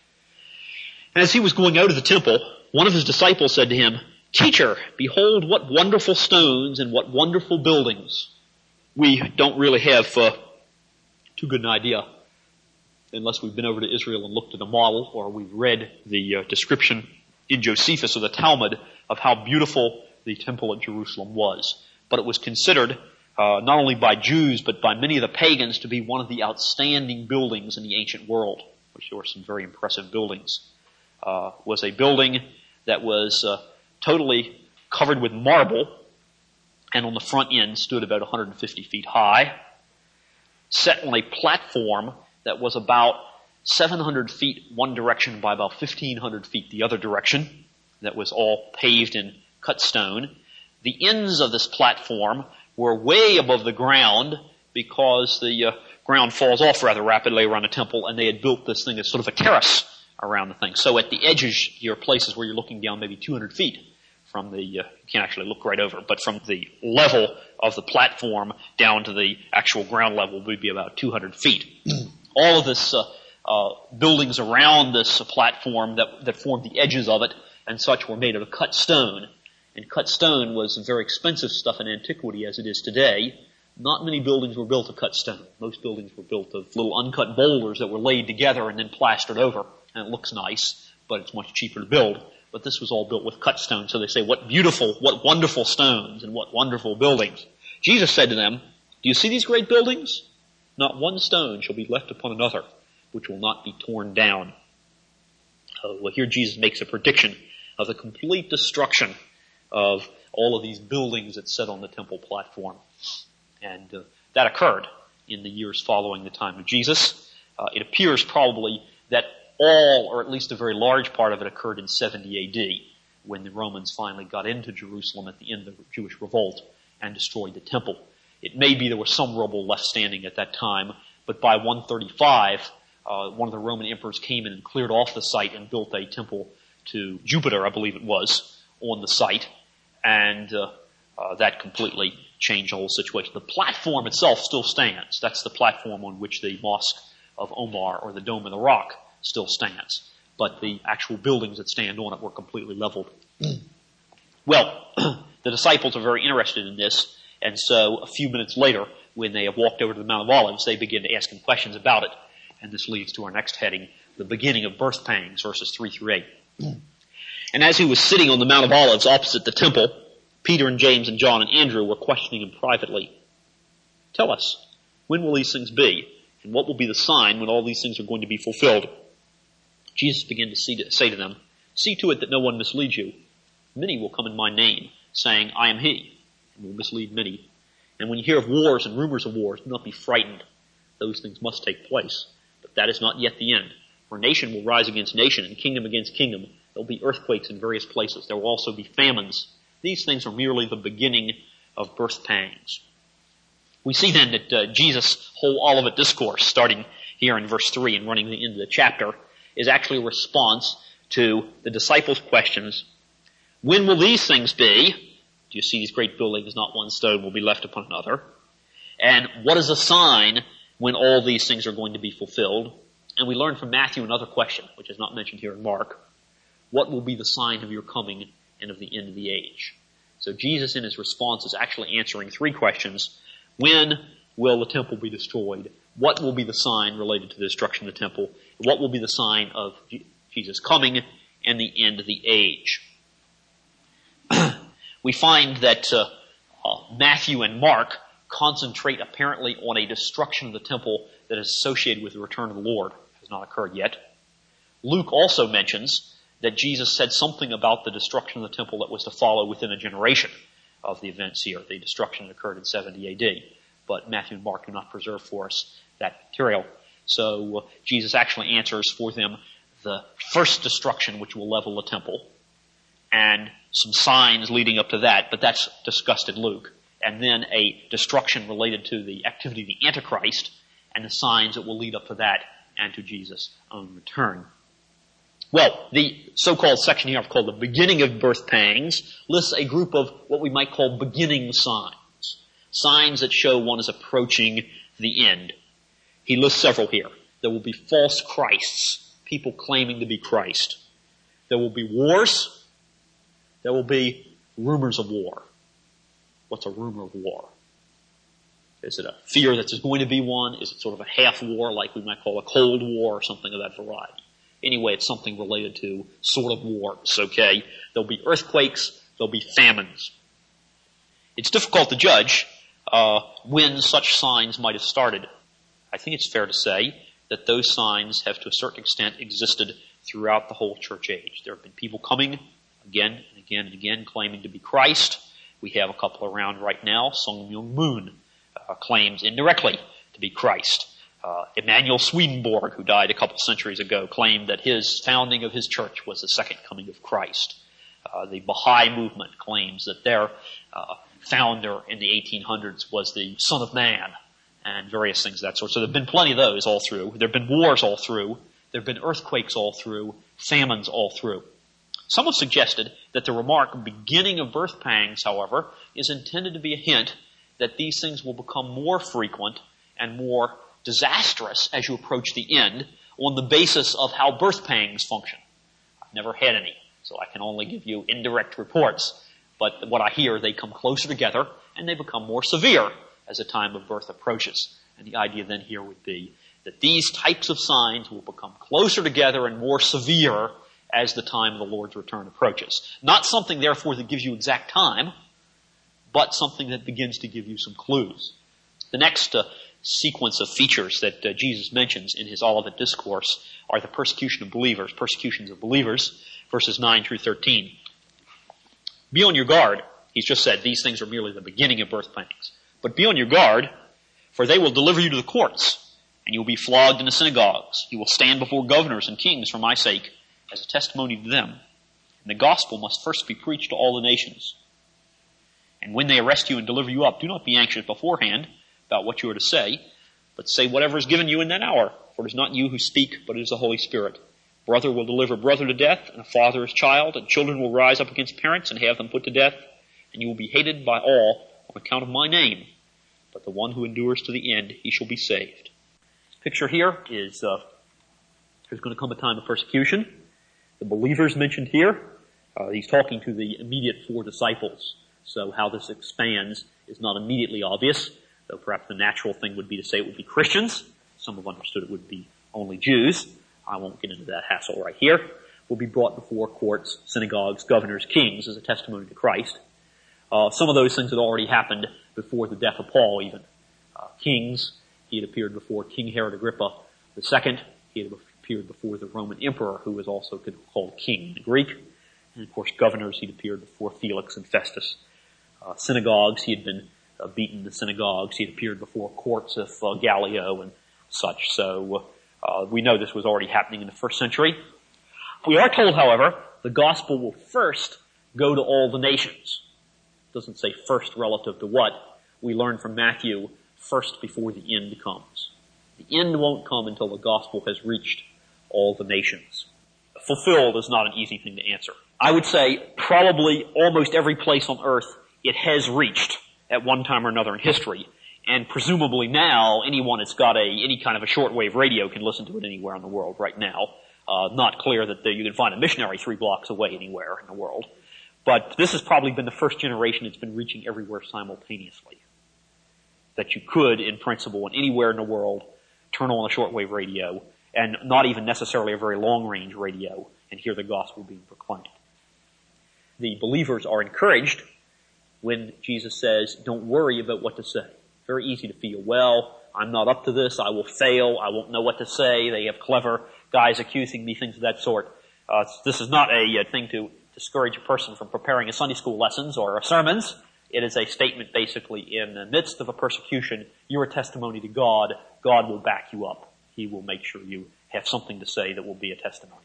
And as he was going out of the temple, one of his disciples said to him, "Teacher, behold what wonderful stones and what wonderful buildings." We don't really have too good an idea, unless we've been over to Israel and looked at a model, or we've read the description in Josephus of the Talmud of how beautiful the temple at Jerusalem was. But it was considered, not only by Jews, but by many of the pagans, to be one of the outstanding buildings in the ancient world, which there were some very impressive buildings. Was a building that was totally covered with marble, and on the front end stood about 150 feet high, set on a platform that was about 700 feet one direction by about 1,500 feet the other direction, that was all paved in cut stone. The ends of this platform were way above the ground because the ground falls off rather rapidly around the temple, and they had built this thing as sort of a terrace around the thing. So at the edges, your places where you're looking down maybe 200 feet from the, you can't actually look right over, but from the level of the platform down to the actual ground level would be about 200 feet. All of this buildings around this platform that formed the edges of it and such were made of cut stone. And cut stone was very expensive stuff in antiquity as it is today. Not many buildings were built of cut stone. Most buildings were built of little uncut boulders that were laid together and then plastered over. And it looks nice, but it's much cheaper to build. But this was all built with cut stone. So they say, what wonderful stones and what wonderful buildings. Jesus said to them, "Do you see these great buildings? Not one stone shall be left upon another, which will not be torn down." Well, here Jesus makes a prediction of the complete destruction of all of these buildings that sit on the temple platform. And that occurred in the years following the time of Jesus. It appears probably that all, or at least a very large part of it, occurred in 70 A.D., when the Romans finally got into Jerusalem at the end of the Jewish revolt and destroyed the temple. It may be there was some rubble left standing at that time, but by 135, one of the Roman emperors came in and cleared off the site and built a temple to Jupiter, I believe it was, on the site, and that completely changed the whole situation. The platform itself still stands. That's the platform on which the Mosque of Omar, or the Dome of the Rock, still stands. But the actual buildings that stand on it were completely leveled. Well, the disciples are very interested in this, and so a few minutes later, when they have walked over to the Mount of Olives, they begin to ask him questions about it. And this leads to our next heading, the beginning of birth pangs, verses 3 through 8. And as he was sitting on the Mount of Olives opposite the temple, Peter and James and John and Andrew were questioning him privately. "Tell us, when will these things be? And what will be the sign when all these things are going to be fulfilled?" Jesus began to say to them, "See to it that no one misleads you. Many will come in my name, saying, 'I am he,' and will mislead many. And when you hear of wars and rumors of wars, do not be frightened. Those things must take place, but that is not yet the end. For nation will rise against nation, and kingdom against kingdom. There will be earthquakes in various places. There will also be famines. These things are merely the beginning of birth pangs." We see then that Jesus' whole Olivet Discourse, starting here in verse 3 and running into the chapter, is actually a response to the disciples' questions. When will these things be? Do you see these great buildings? Not one stone will be left upon another. And what is a sign when all these things are going to be fulfilled? And we learn from Matthew another question, which is not mentioned here in Mark. What will be the sign of your coming and of the end of the age? So Jesus in his response is actually answering three questions. When will the temple be destroyed? What will be the sign related to the destruction of the temple? What will be the sign of Jesus' coming and the end of the age? We find that Matthew and Mark concentrate apparently on a destruction of the temple that is associated with the return of the Lord. It has not occurred yet. Luke also mentions that Jesus said something about the destruction of the temple that was to follow within a generation of the events here. The destruction occurred in 70 AD. But Matthew and Mark do not preserve for us that material. So Jesus actually answers for them the first destruction, which will level the temple, and some signs leading up to that, but that's discussed in Luke. And then a destruction related to the activity of the Antichrist and the signs that will lead up to that and to Jesus' own return. Well, the so-called section here called the beginning of birth pangs lists a group of what we might call beginning signs. Signs that show one is approaching the end. He lists several here. There will be false Christs, people claiming to be Christ. There will be wars. There will be rumors of war. What's a rumor of war? Is it a fear that there's going to be one? Is it sort of a half war like we might call a Cold War or something of that variety? Anyway, it's something related to sort of wars, okay? There'll be earthquakes. There'll be famines. It's difficult to judge when such signs might have started. I think it's fair to say that those signs have to a certain extent existed throughout the whole church age. There have been people coming again and again and again claiming to be Christ. We have a couple around right now. Sung Myung Moon claims indirectly to be Christ. Emanuel Swedenborg, who died a couple centuries ago, claimed that his founding of his church was the second coming of Christ. The Baha'i movement claims that their founder in the 1800s was the Son of Man, and various things of that sort. So there have been plenty of those all through. There have been wars all through. There have been earthquakes all through. Famines all through. Someone suggested that the remark, beginning of birth pangs, however, is intended to be a hint that these things will become more frequent and more disastrous as you approach the end on the basis of how birth pangs function. I've never had any, so I can only give you indirect reports. But what I hear, they come closer together and they become more severe as the time of birth approaches. And the idea then here would be that these types of signs will become closer together and more severe as the time of the Lord's return approaches. Not something, therefore, that gives you exact time, but something that begins to give you some clues. The next sequence of features that Jesus mentions in his Olivet Discourse are the persecutions of believers, verses 9 through 13. Be on your guard. He's just said these things are merely the beginning of birth pangs. But be on your guard, for they will deliver you to the courts, and you will be flogged in the synagogues. You will stand before governors and kings for my sake, as a testimony to them. And the gospel must first be preached to all the nations. And when they arrest you and deliver you up, do not be anxious beforehand about what you are to say, but say whatever is given you in that hour, for it is not you who speak, but it is the Holy Spirit. Brother will deliver brother to death, and a father his child, and children will rise up against parents and have them put to death, and you will be hated by all on account of my name. But the one who endures to the end, he shall be saved. This picture here is there's going to come a time of persecution. The believers mentioned here, he's talking to the immediate 4 disciples. So how this expands is not immediately obvious, though perhaps the natural thing would be to say it would be Christians. Some have understood it would be only Jews. I won't get into that hassle right here. Will be brought before courts, synagogues, governors, kings as a testimony to Christ. Some of those things had already happened before the death of Paul even. Kings, he had appeared before King Herod Agrippa II. He had appeared before the Roman emperor, who was also called king in the Greek. And of course, governors, he'd appeared before Felix and Festus. Synagogues, he had been beaten in the synagogues. He had appeared before courts of Gallio and such. So we know this was already happening in the first century. We are told, however, the gospel will first go to all the nations. It doesn't say first relative to what. We learn from Matthew, first before the end comes. The end won't come until the gospel has reached all the nations. Fulfilled is not an easy thing to answer. I would say probably almost every place on earth it has reached at one time or another in history. And presumably now, anyone that's got any kind of a shortwave radio can listen to it anywhere in the world right now. Not clear that you can find a missionary 3 blocks away anywhere in the world. But this has probably been the first generation that's been reaching everywhere simultaneously. That you could, in principle, and anywhere in the world, turn on a shortwave radio, and not even necessarily a very long-range radio, and hear the gospel being proclaimed. The believers are encouraged when Jesus says, don't worry about what to say. Very easy to feel, well, I'm not up to this, I will fail, I won't know what to say, they have clever guys accusing me, things of that sort. This is not a thing to discourage a person from preparing a Sunday school lessons or sermons. It is a statement basically in the midst of a persecution, you're a testimony to God, God will back you up. He will make sure you have something to say that will be a testimony.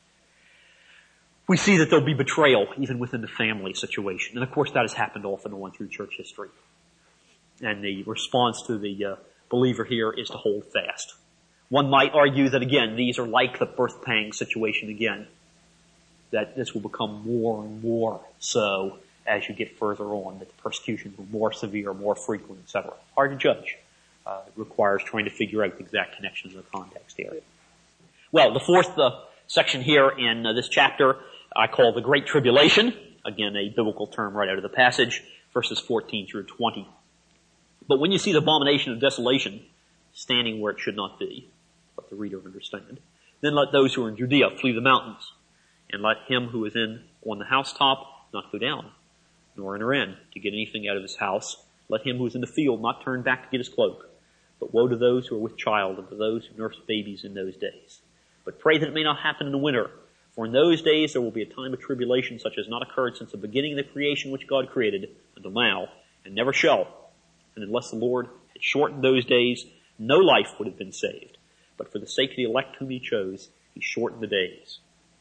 We see that there'll be betrayal even within the family situation. And of course that has happened off and on through church history. And the response to the believer here is to hold fast. One might argue that again, these are like the birth pang situation again. That this will become more and more so as you get further on, that the persecution will be more severe, more frequent, etc. Hard to judge. It requires trying to figure out the exact connections in the context here. Well, the fourth section here in this chapter I call the Great Tribulation. Again, a biblical term right out of the passage, verses 14 through 20. But when you see the abomination of desolation standing where it should not be, let the reader understand, then let those who are in Judea flee the mountains, and let him who is on the housetop not go down, nor enter in to get anything out of his house. Let him who is in the field not turn back to get his cloak. But woe to those who are with child and to those who nurse babies in those days. But pray that it may not happen in the winter. For in those days there will be a time of tribulation such as not occurred since the beginning of the creation which God created until now, and never shall. And unless the Lord had shortened those days, no life would have been saved. But for the sake of the elect whom he chose, he shortened the days.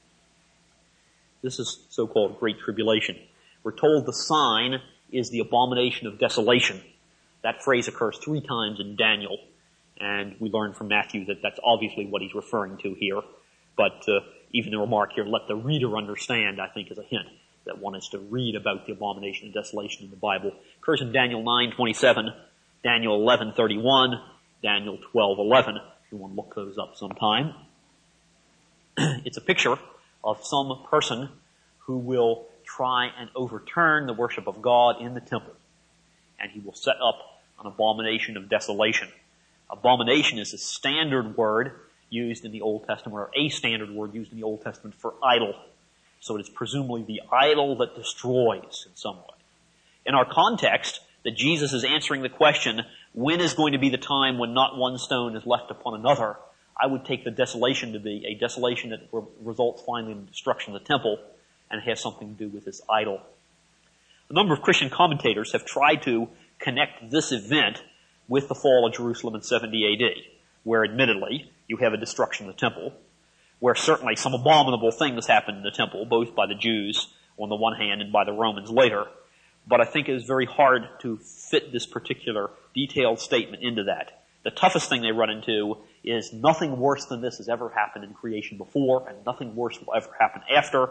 This is so-called Great Tribulation. We're told the sign is the abomination of desolation. That phrase occurs 3 times in Daniel, and we learn from Matthew that that's obviously what he's referring to here. But even the remark here, let the reader understand, I think is a hint that one is to read about the abomination of desolation in the Bible. It occurs in Daniel 9:27, Daniel 11:31, Daniel 12:11. If you want to look those up sometime. It's a picture of some person who will try and overturn the worship of God in the temple. And he will set up an abomination of desolation. Abomination is a standard word used in the Old Testament, or a standard word used in the Old Testament for idol. So it is presumably the idol that destroys in some way. In our context, that Jesus is answering the question, when is going to be the time when not one stone is left upon another? I would take the desolation to be a desolation that results finally in the destruction of the temple and has something to do with this idol. A number of Christian commentators have tried to connect this event with the fall of Jerusalem in 70 AD, where admittedly you have a destruction of the temple, where certainly some abominable things happened in the temple, both by the Jews on the one hand and by the Romans later. But I think it is very hard to fit this particular detailed statement into that. The toughest thing they run into is nothing worse than this has ever happened in creation before, and nothing worse will ever happen after.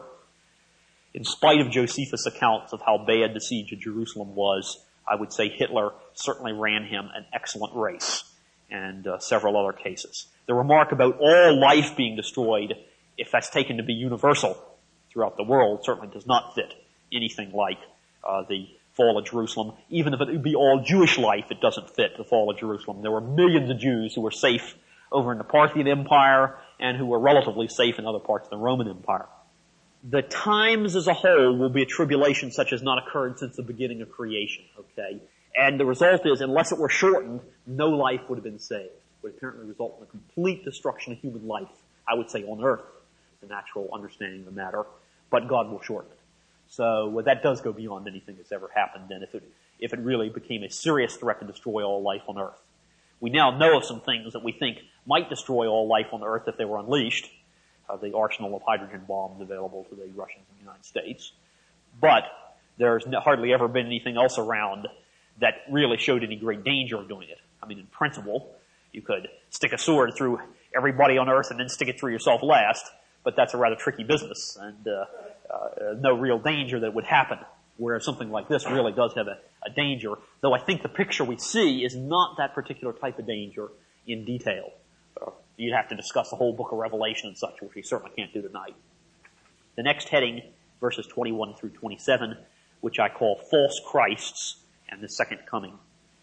In spite of Josephus' accounts of how bad the siege of Jerusalem was, I would say Hitler certainly ran him an excellent race, and several other cases. The remark about all life being destroyed, if that's taken to be universal throughout the world, certainly does not fit anything like the fall of Jerusalem. Even if it would be all Jewish life, it doesn't fit the fall of Jerusalem. There were millions of Jews who were safe over in the Parthian Empire and who were relatively safe in other parts of the Roman Empire. The times as a whole will be a tribulation such as not occurred since the beginning of creation, okay? And the result is, unless it were shortened, no life would have been saved. It would apparently result in the complete destruction of human life I would say on earth, the natural understanding of the matter, but God will shorten it. So that does go beyond anything that's ever happened, and if it really became a serious threat to destroy all life on earth. We now know of some things that we think might destroy all life on earth if they were unleashed. The arsenal of hydrogen bombs available to the Russians and the United States. But there's hardly ever been anything else around that really showed any great danger of doing it. I mean, in principle, you could stick a sword through everybody on earth and then stick it through yourself last, but that's a rather tricky business, and no real danger that would happen, whereas something like this really does have a danger, though I think the picture we see is not that particular type of danger in detail. You'd have to discuss the whole book of Revelation and such, which we certainly can't do tonight. The next heading, verses 21 through 27, which I call false Christs and the second coming.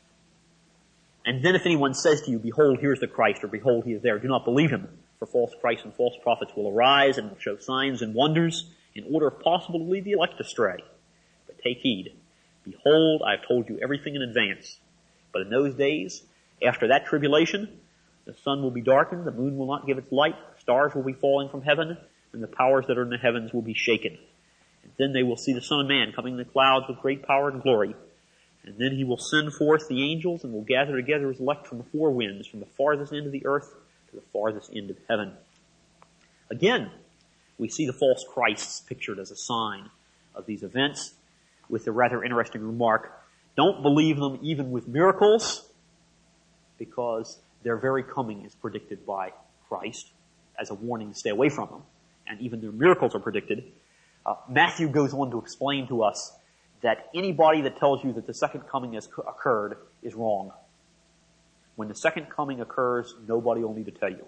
And then if anyone says to you, behold, here's the Christ, or behold, he is there, do not believe him. For false Christs and false prophets will arise and will show signs and wonders in order, if possible, to lead the elect astray. But take heed. Behold, I have told you everything in advance. But in those days, after that tribulation, the sun will be darkened, the moon will not give its light, stars will be falling from heaven, and the powers that are in the heavens will be shaken. And then they will see the Son of Man coming in the clouds with great power and glory. And then he will send forth the angels and will gather together his elect from the four winds, from the farthest end of the earth to the farthest end of heaven. Again, we see the false Christs pictured as a sign of these events, with the rather interesting remark, don't believe them even with miracles, because their very coming is predicted by Christ as a warning to stay away from them. And even their miracles are predicted. Matthew goes on to explain to us that anybody that tells you that the second coming has occurred is wrong. When the second coming occurs, nobody will need to tell you.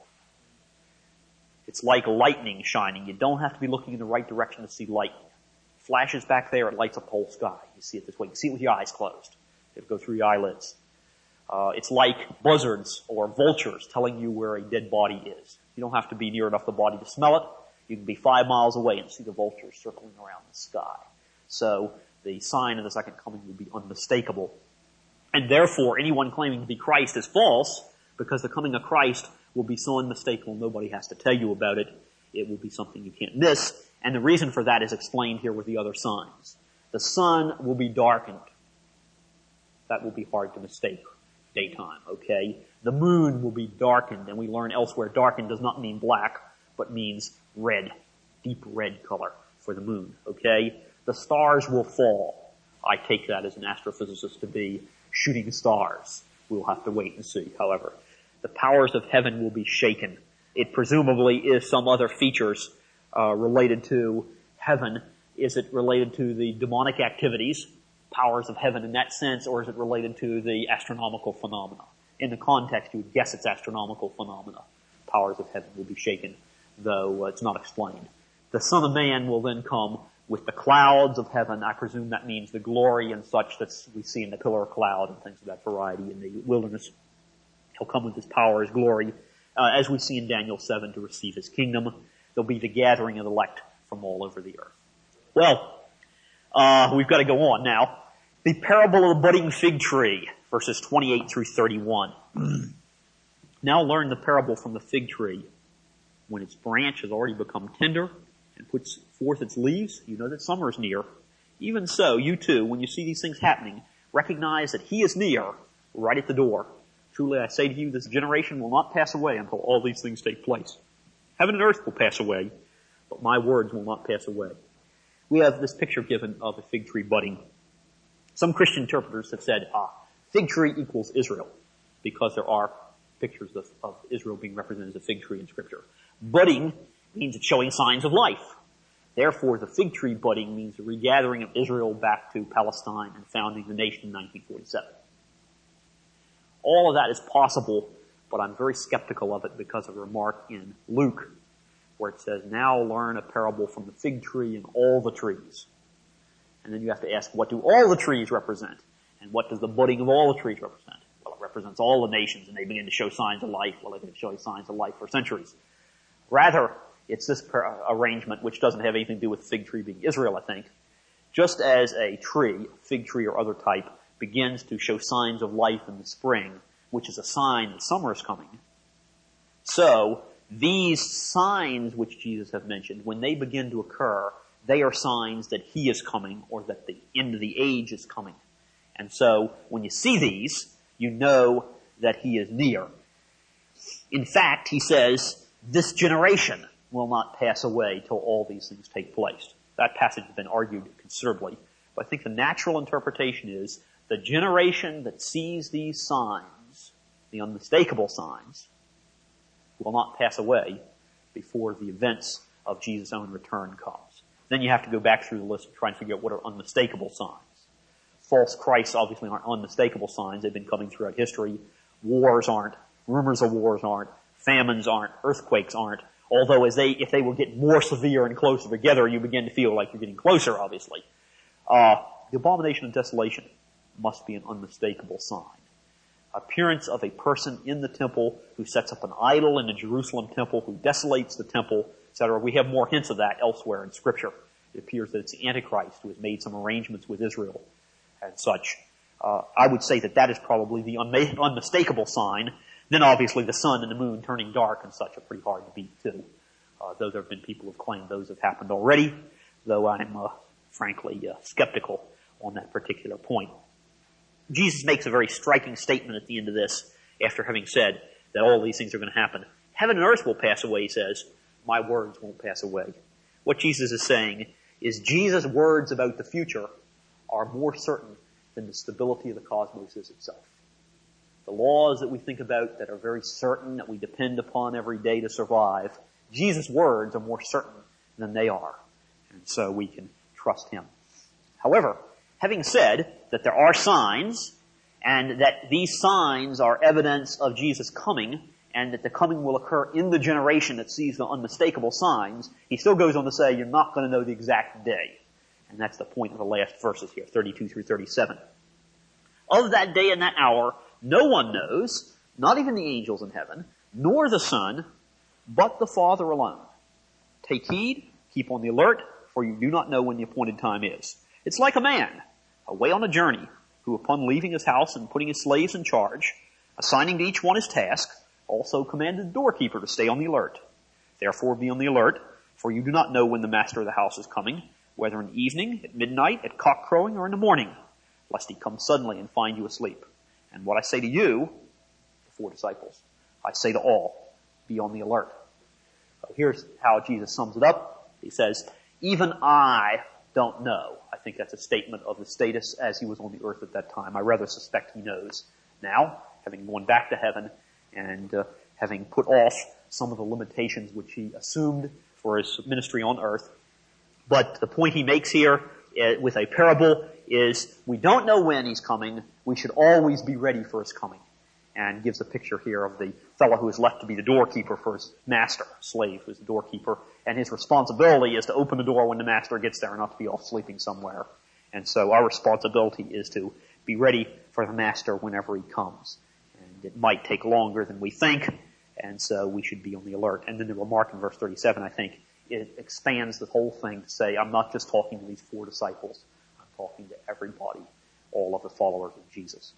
It's like lightning shining. You don't have to be looking in the right direction to see lightning. Flashes back there, it lights up the whole sky. You see it this way. You see it with your eyes closed. It goes through your eyelids. It's like buzzards or vultures telling you where a dead body is. You don't have to be near enough the body to smell it. You can be 5 miles away and see the vultures circling around the sky. So the sign of the second coming will be unmistakable. And therefore, anyone claiming to be Christ is false, because the coming of Christ will be so unmistakable nobody has to tell you about it. It will be something you can't miss. And the reason for that is explained here with the other signs. The sun will be darkened. That will be hard to mistake. Daytime, okay? The moon will be darkened, and we learn elsewhere darkened does not mean black, but means red, deep red color for the moon, okay? The stars will fall. I take that as an astrophysicist to be shooting stars. We'll have to wait and see, however. The powers of heaven will be shaken. It presumably is some other features related to heaven. Is it related to the demonic activities, powers of heaven in that sense, or is it related to the astronomical phenomena? In the context, you would guess it's astronomical phenomena. Powers of heaven will be shaken, though it's not explained. The Son of Man will then come with the clouds of heaven. I presume that means the glory and such that we see in the pillar of cloud and things of that variety in the wilderness. He'll come with his power, his glory, as we see in Daniel 7, to receive his kingdom. There'll be the gathering of the elect from all over the earth. Well, we've got to go on now. The parable of the budding fig tree, verses 28 through 31. Now learn the parable from the fig tree. When its branch has already become tender and puts forth its leaves, you know that summer is near. Even so, you too, when you see these things happening, recognize that he is near, right at the door. Truly I say to you, this generation will not pass away until all these things take place. Heaven and earth will pass away, but my words will not pass away. We have this picture given of a fig tree budding. Some Christian interpreters have said, fig tree equals Israel, because there are pictures of Israel being represented as a fig tree in Scripture. Budding means it's showing signs of life. Therefore, the fig tree budding means the regathering of Israel back to Palestine and founding the nation in 1947. All of that is possible, but I'm very skeptical of it because of a remark in Luke where it says, now learn a parable from the fig tree and all the trees. And then you have to ask, what do all the trees represent? And what does the budding of all the trees represent? Well, it represents all the nations, and they begin to show signs of life. Well, they've been showing signs of life for centuries. Rather, it's this arrangement, which doesn't have anything to do with fig tree being Israel, I think. Just as a tree, fig tree or other type, begins to show signs of life in the spring, which is a sign that summer is coming, so these signs which Jesus has mentioned, when they begin to occur, they are signs that he is coming or that the end of the age is coming. And so when you see these, you know that he is near. In fact, he says, this generation will not pass away till all these things take place. That passage has been argued considerably. But I think the natural interpretation is the generation that sees these signs, the unmistakable signs, will not pass away before the events of Jesus' own return comes. Then you have to go back through the list and try and figure out what are unmistakable signs. False Christs obviously aren't unmistakable signs. They've been coming throughout history. Wars aren't. Rumors of wars aren't. Famines aren't. Earthquakes aren't. Although if they will get more severe and closer together, you begin to feel like you're getting closer, obviously. The abomination of desolation must be an unmistakable sign. Appearance of a person in the temple who sets up an idol in the Jerusalem temple, who desolates the temple, etc. We have more hints of that elsewhere in Scripture. It appears that it's the Antichrist who has made some arrangements with Israel and such. I would say that is probably the unmistakable sign. Then obviously the sun and the moon turning dark and such are pretty hard to beat too. Though there have been people who have claimed those have happened already, though I'm frankly skeptical on that particular point. Jesus makes a very striking statement at the end of this after having said that all these things are going to happen. Heaven and earth will pass away, he says. My words won't pass away. What Jesus is saying is Jesus' words about the future are more certain than the stability of the cosmos is itself. The laws that we think about that are very certain, that we depend upon every day to survive, Jesus' words are more certain than they are. And so we can trust him. However, having said that there are signs, and that these signs are evidence of Jesus' coming, and that the coming will occur in the generation that sees the unmistakable signs, he still goes on to say you're not going to know the exact day. And that's the point of the last verses here, 32 through 37. Of that day and that hour, no one knows, not even the angels in heaven, nor the Son, but the Father alone. Take heed, keep on the alert, for you do not know when the appointed time is. It's like a man, away on a journey, who upon leaving his house and putting his slaves in charge, assigning to each one his task, also commanded the doorkeeper to stay on the alert. Therefore be on the alert, for you do not know when the master of the house is coming, whether in the evening, at midnight, at cock crowing, or in the morning, lest he come suddenly and find you asleep. And what I say to you, the 4 disciples, I say to all, be on the alert. So here's how Jesus sums it up. He says, even I don't know. I think that's a statement of the status as he was on the earth at that time. I rather suspect he knows. Now, having gone back to heaven and having put off some of the limitations which he assumed for his ministry on earth. But the point he makes here with a parable is we don't know when he's coming. We should always be ready for his coming. And gives a picture here of the fellow who is left to be the doorkeeper for his master, slave who's the doorkeeper. And his responsibility is to open the door when the master gets there and not to be off sleeping somewhere. And so our responsibility is to be ready for the master whenever he comes. And it might take longer than we think, and so we should be on the alert. And then the remark in verse 37, I think, it expands the whole thing to say, I'm not just talking to these 4 disciples. I'm talking to everybody, all of the followers of Jesus.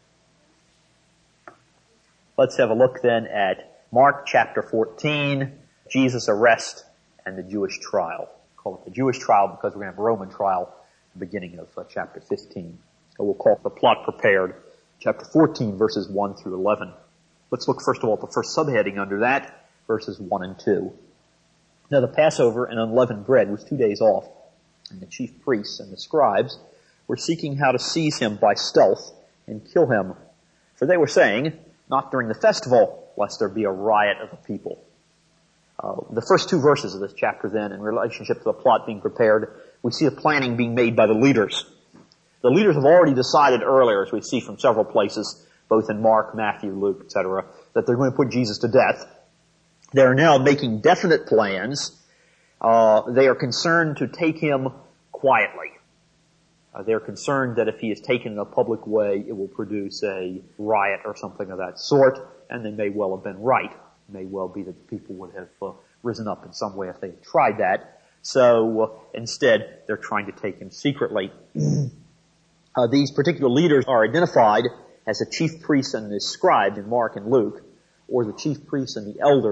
Let's have a look then at Mark chapter 14, Jesus' arrest and the Jewish trial. Call it the Jewish trial because we're going to have a Roman trial at the beginning of chapter 15. So we'll call it the plot prepared. Chapter 14, verses 1 through 11. Let's look first of all at the first subheading under that, verses 1 and 2. Now the Passover and unleavened bread was 2 days off, and the chief priests and the scribes were seeking how to seize him by stealth and kill him. For they were saying, not during the festival, lest there be a riot of the people. The first 2 verses of this chapter then, in relationship to the plot being prepared, we see the planning being made by the leaders. The leaders have already decided earlier, as we see from several places, both in Mark, Matthew, Luke, etc., that they're going to put Jesus to death. They are now making definite plans. They are concerned to take him quietly. They're concerned that if he is taken in a public way, it will produce a riot or something of that sort, and they may well have been right. It may well be that people would have risen up in some way if they had tried that. So instead, they're trying to take him secretly. These particular leaders are identified as the chief priests and the scribes in Mark and Luke, or the chief priests and the elders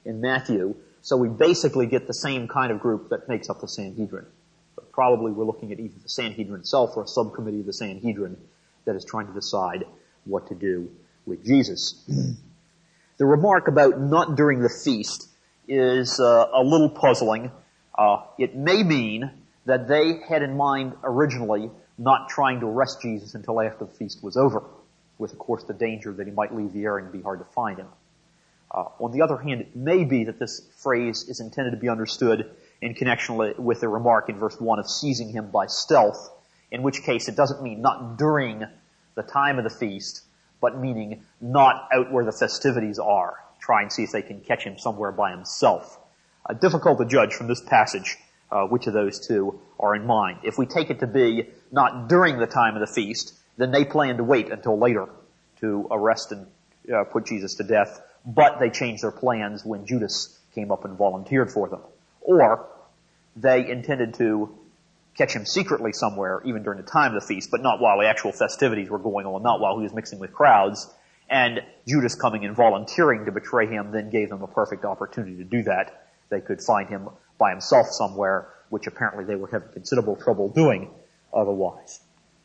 in Matthew. So we basically get the same kind of group that makes up the Sanhedrin. But probably we're looking at either the Sanhedrin itself or a subcommittee of the Sanhedrin that is trying to decide what to do with Jesus. The remark about not during the feast is a little puzzling. It may mean that they had in mind originally not trying to arrest Jesus until after the feast was over, with, of course, the danger that he might leave the area and be hard to find him. On the other hand, it may be that this phrase is intended to be understood in connection with the remark in verse 1 of seizing him by stealth, in which case it doesn't mean not during the time of the feast, but meaning not out where the festivities are. Try and see if they can catch him somewhere by himself. Difficult to judge from this passage which of those two are in mind. If we take it to be not during the time of the feast, then they plan to wait until later to arrest and put Jesus to death, but they changed their plans when Judas came up and volunteered for them. Or they intended to catch him secretly somewhere, even during the time of the feast, but not while the actual festivities were going on, not while he was mixing with crowds. And Judas coming and volunteering to betray him then gave them a perfect opportunity to do that. They could find him by himself somewhere, which apparently they were having considerable trouble doing otherwise.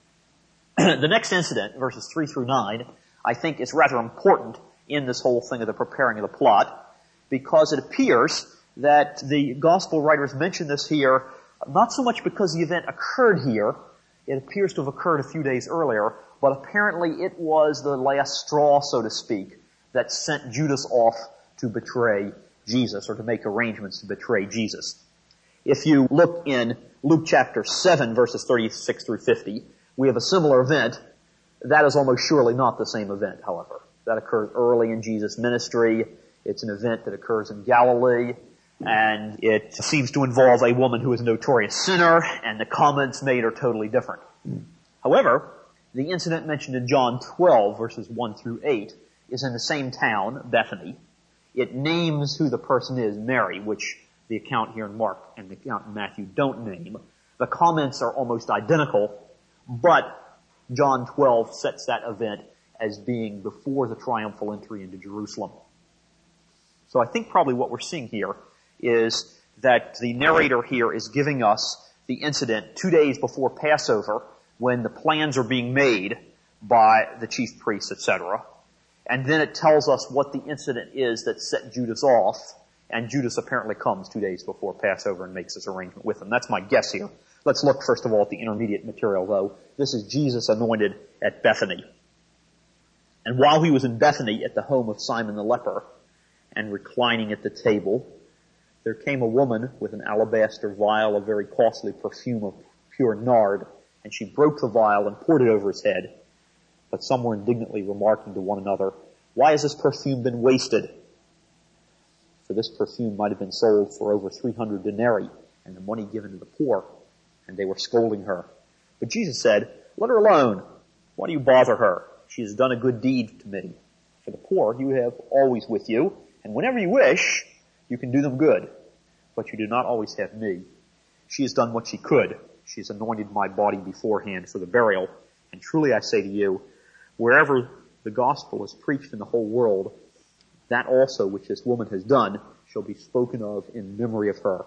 The next incident, verses 3 through 9, I think is rather important in this whole thing of the preparing of the plot, because it appears that the gospel writers mention this here not so much because the event occurred here. It appears to have occurred a few days earlier, but apparently it was the last straw, so to speak, that sent Judas off to betray Jesus, or to make arrangements to betray Jesus. If you look in Luke chapter 7, verses 36 through 50, we have a similar event. That is almost surely not the same event, however. That occurs early in Jesus' ministry. It's an event that occurs in Galilee, and it seems to involve a woman who is a notorious sinner, and the comments made are totally different. However, the incident mentioned in John 12, verses 1 through 8, is in the same town, Bethany. It names who the person is, Mary, which the account here in Mark and the account in Matthew don't name. The comments are almost identical, but John 12 sets that event as being before the triumphal entry into Jerusalem. So I think probably what we're seeing here is that the narrator here is giving us the incident 2 days before Passover, when the plans are being made by the chief priests, etc. And then it tells us what the incident is that set Judas off, and Judas apparently comes 2 days before Passover and makes this arrangement with them. That's my guess here. Let's look first of all at the intermediate material, though. This is Jesus anointed at Bethany. And while he was in Bethany at the home of Simon the leper and reclining at the table, there came a woman with an alabaster vial of very costly perfume of pure nard, and she broke the vial and poured it over his head. But some were indignantly remarking to one another, "Why has this perfume been wasted?" For this perfume might have been sold for over 300 denarii, and the money given to the poor. And they were scolding her. But Jesus said, "Let her alone. Why do you bother her? She has done a good deed to me. For the poor you have always with you, and whenever you wish, you can do them good. But you do not always have me. She has done what she could. She has anointed my body beforehand for the burial. And truly I say to you, wherever the gospel is preached in the whole world, that also which this woman has done shall be spoken of in memory of her."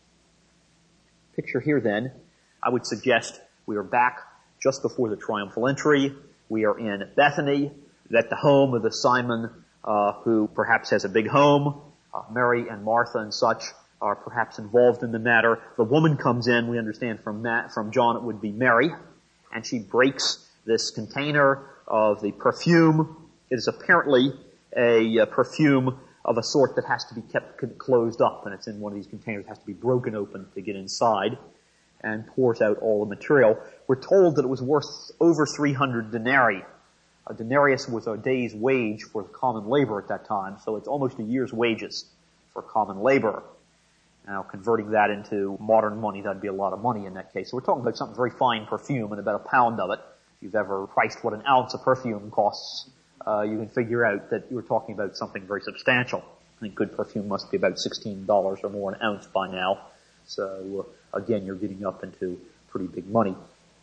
Picture here then, I would suggest we are back just before the triumphal entry. We are in Bethany, at the home of the Simon who perhaps has a big home. Mary and Martha and such are perhaps involved in the matter. The woman comes in, we understand from John it would be Mary, and she breaks this container of the perfume. It is apparently a perfume of a sort that has to be kept closed up, and it's in one of these containers. It has to be broken open to get inside, and pours out all the material. We're told that it was worth over 300 denarii. A denarius was a day's wage for common labor at that time, so it's almost a year's wages for common labor. Now, converting that into modern money, that'd be a lot of money in that case. So we're talking about something very fine perfume and about a pound of it. If you've ever priced what an ounce of perfume costs, you can figure out that you're talking about something very substantial. I think good perfume must be about $16 or more an ounce by now. So, again, you're getting up into pretty big money.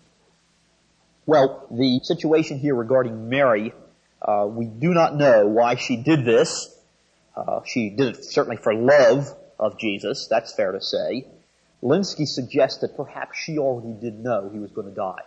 Well, the situation here regarding Mary, we do not know why she did this, She did it certainly for love of Jesus, that's fair to say. Linsky suggests that perhaps she already did know he was going to die.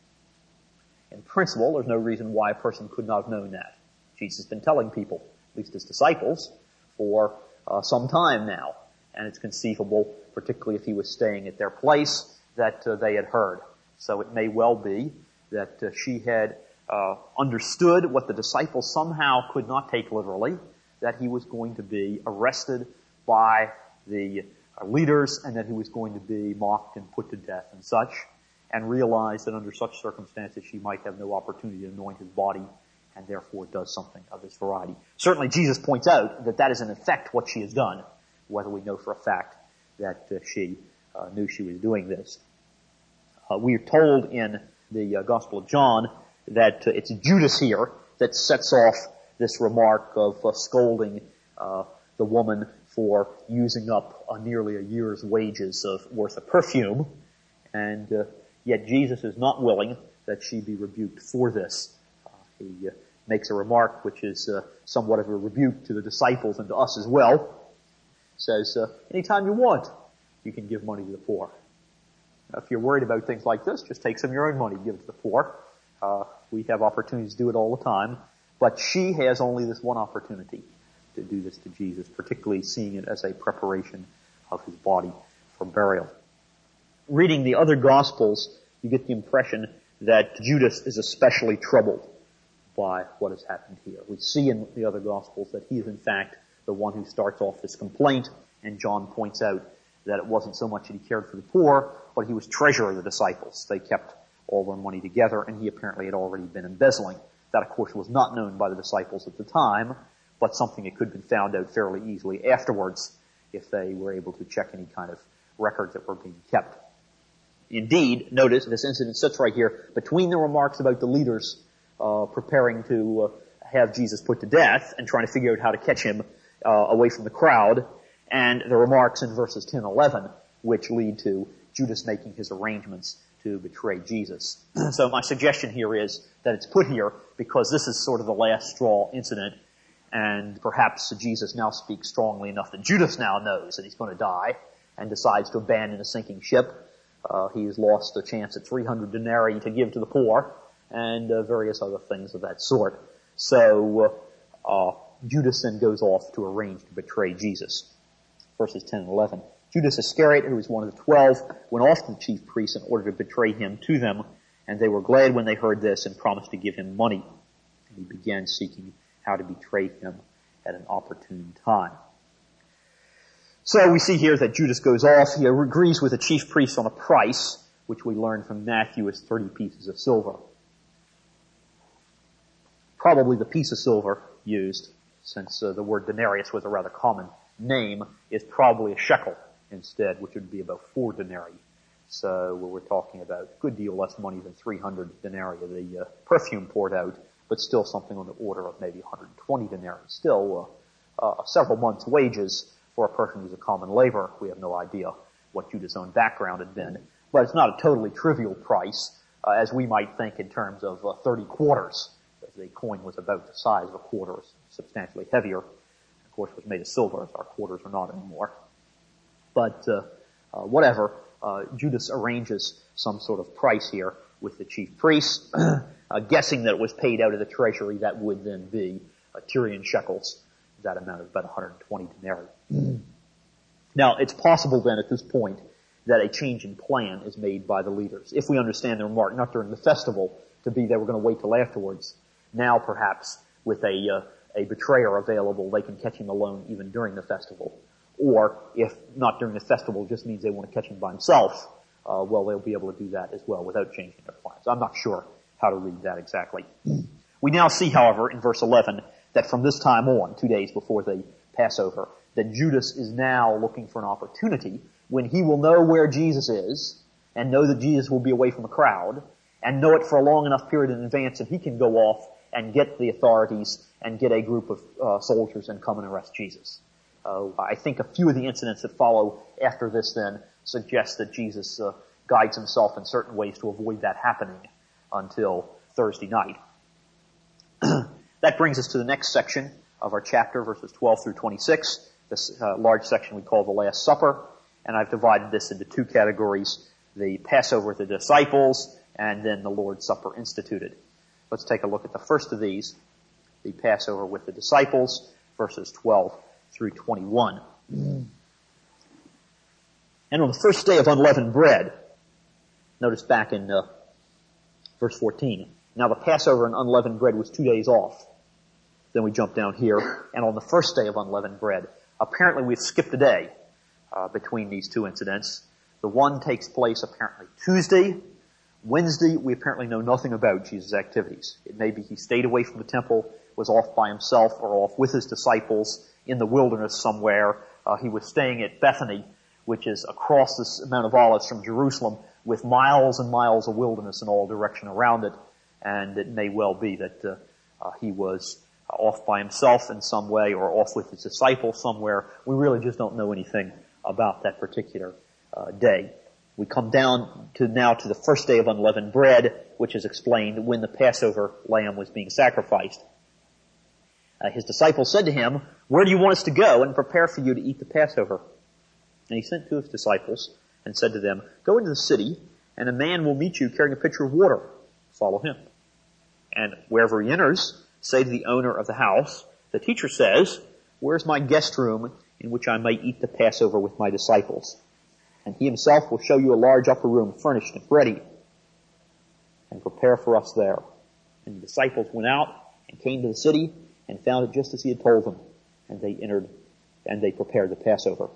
In principle, there's no reason why a person could not have known that. Jesus has been telling people, at least his disciples, for some time now. And it's conceivable, particularly if he was staying at their place, that they had heard. So it may well be that she had understood what the disciples somehow could not take literally, that he was going to be arrested by the leaders and that he was going to be mocked and put to death and such, and realized that under such circumstances she might have no opportunity to anoint his body, and therefore does something of this variety. Certainly Jesus points out that that is in effect what she has done, whether we know for a fact that she knew she was doing this. We are told in the Gospel of John that it's Judas here that sets off this remark of scolding the woman for using up nearly a year's wages worth of perfume, and yet Jesus is not willing that she be rebuked for this. He makes a remark which is somewhat of a rebuke to the disciples and to us as well. Says, anytime you want, you can give money to the poor. Now, if you're worried about things like this, just take some of your own money, give it to the poor. We have opportunities to do it all the time, but she has only this one opportunity to do this to Jesus, particularly seeing it as a preparation of his body for burial. Reading the other Gospels, you get the impression that Judas is especially troubled by what has happened here. We see in the other Gospels that he is in fact the one who starts off this complaint, and John points out that it wasn't so much that he cared for the poor, but he was treasurer of the disciples. They kept all their money together, and he apparently had already been embezzling. That, of course, was not known by the disciples at the time, but something that could have been found out fairly easily afterwards if they were able to check any kind of records that were being kept. Indeed, notice this incident sits right here between the remarks about the leaders preparing to have Jesus put to death and trying to figure out how to catch him away from the crowd, and the remarks in verses 10 and 11, which lead to Judas making his arrangements to betray Jesus. So my suggestion here is that it's put here because this is sort of the last straw incident, and perhaps Jesus now speaks strongly enough that Judas now knows that he's going to die and decides to abandon a sinking ship. He has lost a chance at 300 denarii to give to the poor and various other things of that sort. So Judas then goes off to arrange to betray Jesus. Verses 10 and 11. Judas Iscariot, who was one of the 12, went off to the chief priests in order to betray him to them, and they were glad when they heard this and promised to give him money. And he began seeking how to betray him at an opportune time. So we see here that Judas goes off. He agrees with the chief priests on a price, which we learn from Matthew is 30 pieces of silver. Probably the piece of silver used, since the word denarius was a rather common name, is probably a shekel instead, which would be about 4 denarii. So we're talking about a good deal less money than 300 denarii of the perfume poured out, but still something on the order of maybe 120 denarii. Still several months' wages for a person who's a common laborer. We have no idea what Judas' own background had been, but it's not a totally trivial price, as we might think in terms of 30 quarters. The coin was about the size of a quarter, substantially heavier. Of course, it was made of silver, as our quarters are not anymore. But whatever, Judas arranges some sort of price here with the chief priests, guessing that it was paid out of the treasury. That would then be Tyrian shekels. That amount of about 120 denarii. Now, it's possible then at this point that a change in plan is made by the leaders. If we understand the remark, not during the festival, to be they were going to wait till afterwards. Now, perhaps, with a betrayer available, they can catch him alone even during the festival. Or, if not during the festival, just means they want to catch him by himself, well, they'll be able to do that as well without changing their plans. I'm not sure how to read that exactly. We now see, however, in verse 11, that from this time on, 2 days before the Passover, that Judas is now looking for an opportunity when he will know where Jesus is and know that Jesus will be away from the crowd and know it for a long enough period in advance that he can go off and get the authorities and get a group of soldiers and come and arrest Jesus. I think a few of the incidents that follow after this then suggest that Jesus guides himself in certain ways to avoid that happening until Thursday night. That brings us to the next section, of our chapter, verses 12 through 26. This large section we call the Last Supper. And I've divided this into two categories, the Passover with the disciples, and then the Lord's Supper instituted. Let's take a look at the first of these, the Passover with the disciples, verses 12 through 21. And on the first day of unleavened bread, notice back in verse 14, now the Passover and unleavened bread was 2 days off. Then we jump down here, and on the first day of unleavened bread, apparently we've skipped a day between these two incidents. The one takes place apparently Tuesday. Wednesday, we apparently know nothing about Jesus' activities. It may be he stayed away from the temple, was off by himself, or off with his disciples in the wilderness somewhere. He was staying at Bethany, which is across the Mount of Olives from Jerusalem, with miles and miles of wilderness in all direction around it. And it may well be that he was off by himself in some way or off with his disciples somewhere. We really just don't know anything about that particular day. We come down to now to the first day of unleavened bread, which is explained when the Passover lamb was being sacrificed. His disciples said to him, "Where do you want us to go and prepare for you to eat the Passover?" And he sent two of his disciples and said to them, "Go into the city, and a man will meet you carrying a pitcher of water. Follow him. And wherever he enters, say to the owner of the house, 'The teacher says, where's my guest room in which I may eat the Passover with my disciples?' And he himself will show you a large upper room furnished and ready. And prepare for us there." And the disciples went out and came to the city and found it just as he had told them. And they entered and they prepared the Passover.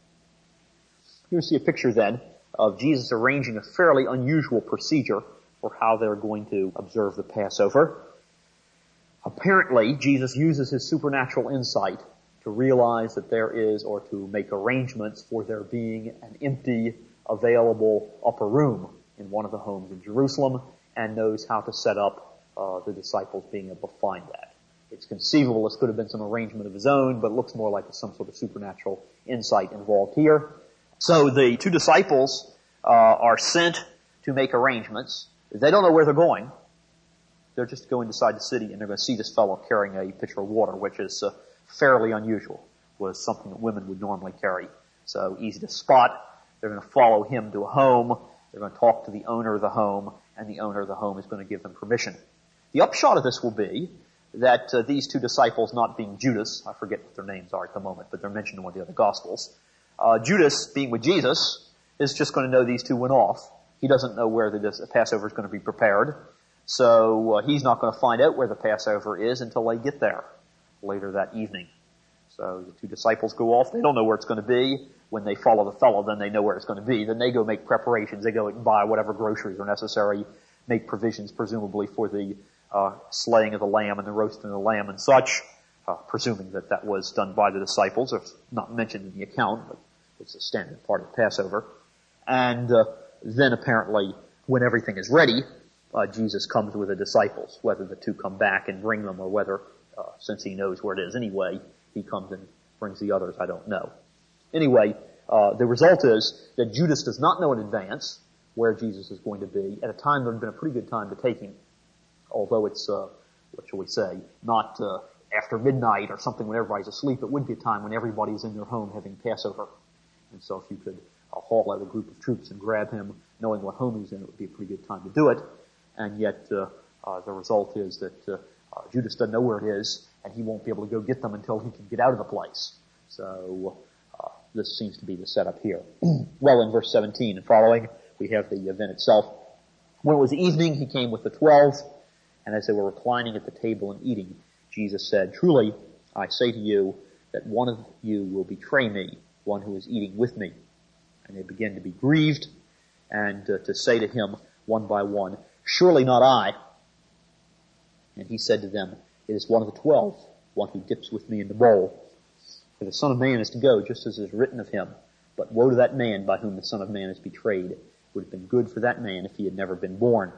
Here we see a picture then of Jesus arranging a fairly unusual procedure for how they're going to observe the Passover. Apparently, Jesus uses his supernatural insight to realize that there is, or to make arrangements for there being an empty, available upper room in one of the homes in Jerusalem, and knows how to set up the disciples being able to find that. It's conceivable this could have been some arrangement of his own, but it looks more like some sort of supernatural insight involved here. So the two disciples are sent to make arrangements. They don't know where they're going. They're just going inside the city, and they're going to see this fellow carrying a pitcher of water, which is fairly unusual, was something that women would normally carry. So easy to spot. They're going to follow him to a home. They're going to talk to the owner of the home, and the owner of the home is going to give them permission. The upshot of this will be that these two disciples, not being Judas, I forget what their names are at the moment, but they're mentioned in one of the other Gospels. Judas, being with Jesus, is just going to know these two went off. He doesn't know where the Passover is going to be prepared. So he's not going to find out where the Passover is until they get there later that evening. So the two disciples go off. They don't know where it's going to be. When they follow the fellow, then they know where it's going to be. Then they go make preparations. They go and buy whatever groceries are necessary, make provisions presumably for the slaying of the lamb and the roasting of the lamb and such, presuming that that was done by the disciples. It's not mentioned in the account, but it's a standard part of Passover. And then apparently, when everything is ready, Jesus comes with the disciples, whether the two come back and bring them or whether, since he knows where it is anyway, he comes and brings the others, I don't know. Anyway, the result is that Judas does not know in advance where Jesus is going to be at a time that would have been a pretty good time to take him. Although it's, what shall we say, not after midnight or something when everybody's asleep. It would be a time when everybody's in their home having Passover. And so if you could haul out a group of troops and grab him, knowing what home he's in, it would be a pretty good time to do it. And yet the result is that Judas doesn't know where it is, and he won't be able to go get them until he can get out of the place. So this seems to be the setup here. Well, in verse 17 and following, we have the event itself. When it was evening, he came with the 12, and as they were reclining at the table and eating, Jesus said, "Truly, I say to you that one of you will betray me, one who is eating with me." And they began to be grieved and to say to him one by one, "Surely not I." And he said to them, "It is one of the 12, one who dips with me in the bowl. For the Son of Man is to go just as is written of him. But woe to that man by whom the Son of Man is betrayed. It would have been good for that man if he had never been born."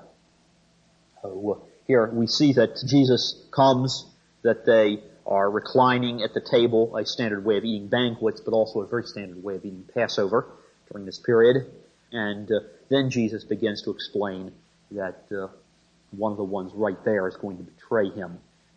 So here we see that Jesus comes, that they are reclining at the table, a standard way of eating banquets, but also a very standard way of eating Passover during this period. And then Jesus begins to explain that one of the ones right there is going to betray him.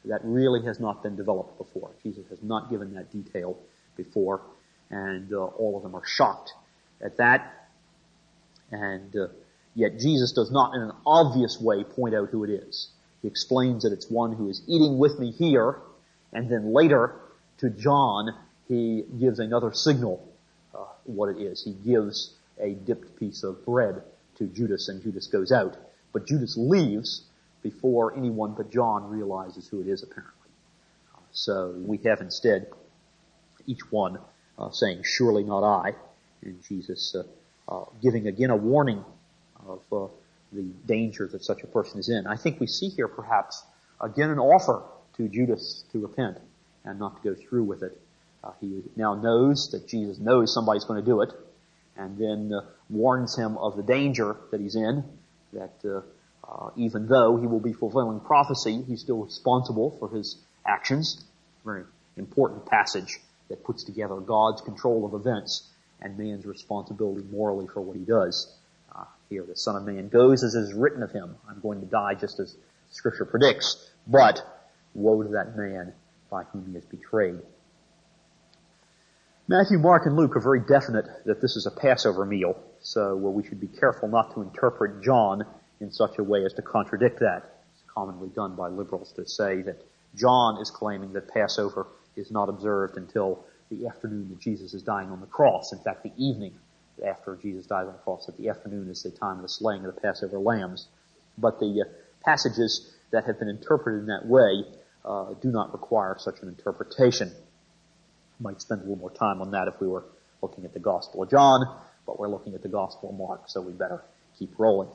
That really has not been developed before. Jesus has not given that detail before, and all of them are shocked at that. And yet Jesus does not in an obvious way point out who it is. He explains that it's one who is eating with me here, and then later to John he gives another signal what it is. He gives a dipped piece of bread to Judas, and Judas goes out. But Judas leaves before anyone but John realizes who it is, apparently. So we have instead each one saying, surely not I, and Jesus giving again a warning of the danger that such a person is in. I think we see here perhaps again an offer to Judas to repent and not to go through with it. He now knows that Jesus knows somebody's going to do it, and then warns him of the danger that he's in, that even though he will be fulfilling prophecy, he's still responsible for his actions. Very important passage that puts together God's control of events and man's responsibility morally for what he does. Here, the Son of Man goes as is written of him. I'm going to die just as Scripture predicts, but woe to that man by whom he is betrayed. Matthew, Mark, and Luke are very definite that this is a Passover meal, so we should be careful not to interpret John in such a way as to contradict that. It's commonly done by liberals to say that John is claiming that Passover is not observed until the afternoon that Jesus is dying on the cross. In fact, the evening after Jesus dies on the cross, that the afternoon is the time of the slaying of the Passover lambs. But the passages that have been interpreted in that way do not require such an interpretation. Might spend a little more time on that if we were looking at the Gospel of John, but we're looking at the Gospel of Mark, so we better keep rolling.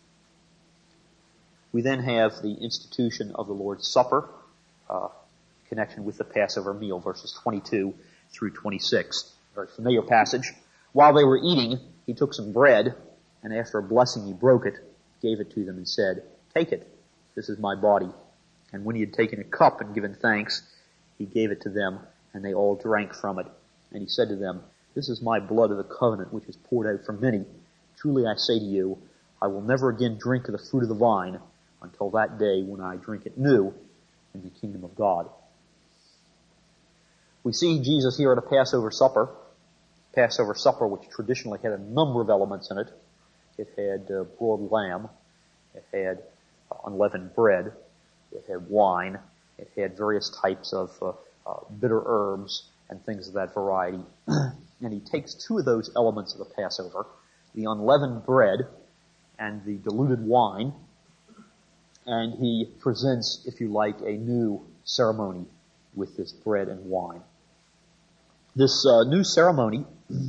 We then have the institution of the Lord's Supper, connection with the Passover meal, verses 22 through 26. Very familiar passage. While they were eating, he took some bread, and after a blessing he broke it, gave it to them, and said, "Take it, this is my body." And when he had taken a cup and given thanks, he gave it to them, and they all drank from it. And he said to them, "This is my blood of the covenant, which is poured out for many. Truly I say to you, I will never again drink of the fruit of the vine until that day when I drink it new in the kingdom of God." We see Jesus here at a Passover supper. Passover supper, which traditionally had a number of elements in it. It had broiled lamb. It had unleavened bread. It had wine. It had various types of bitter herbs and things of that variety. And he takes two of those elements of the Passover, the unleavened bread and the diluted wine, and he presents, if you like, a new ceremony with this bread and wine. This new ceremony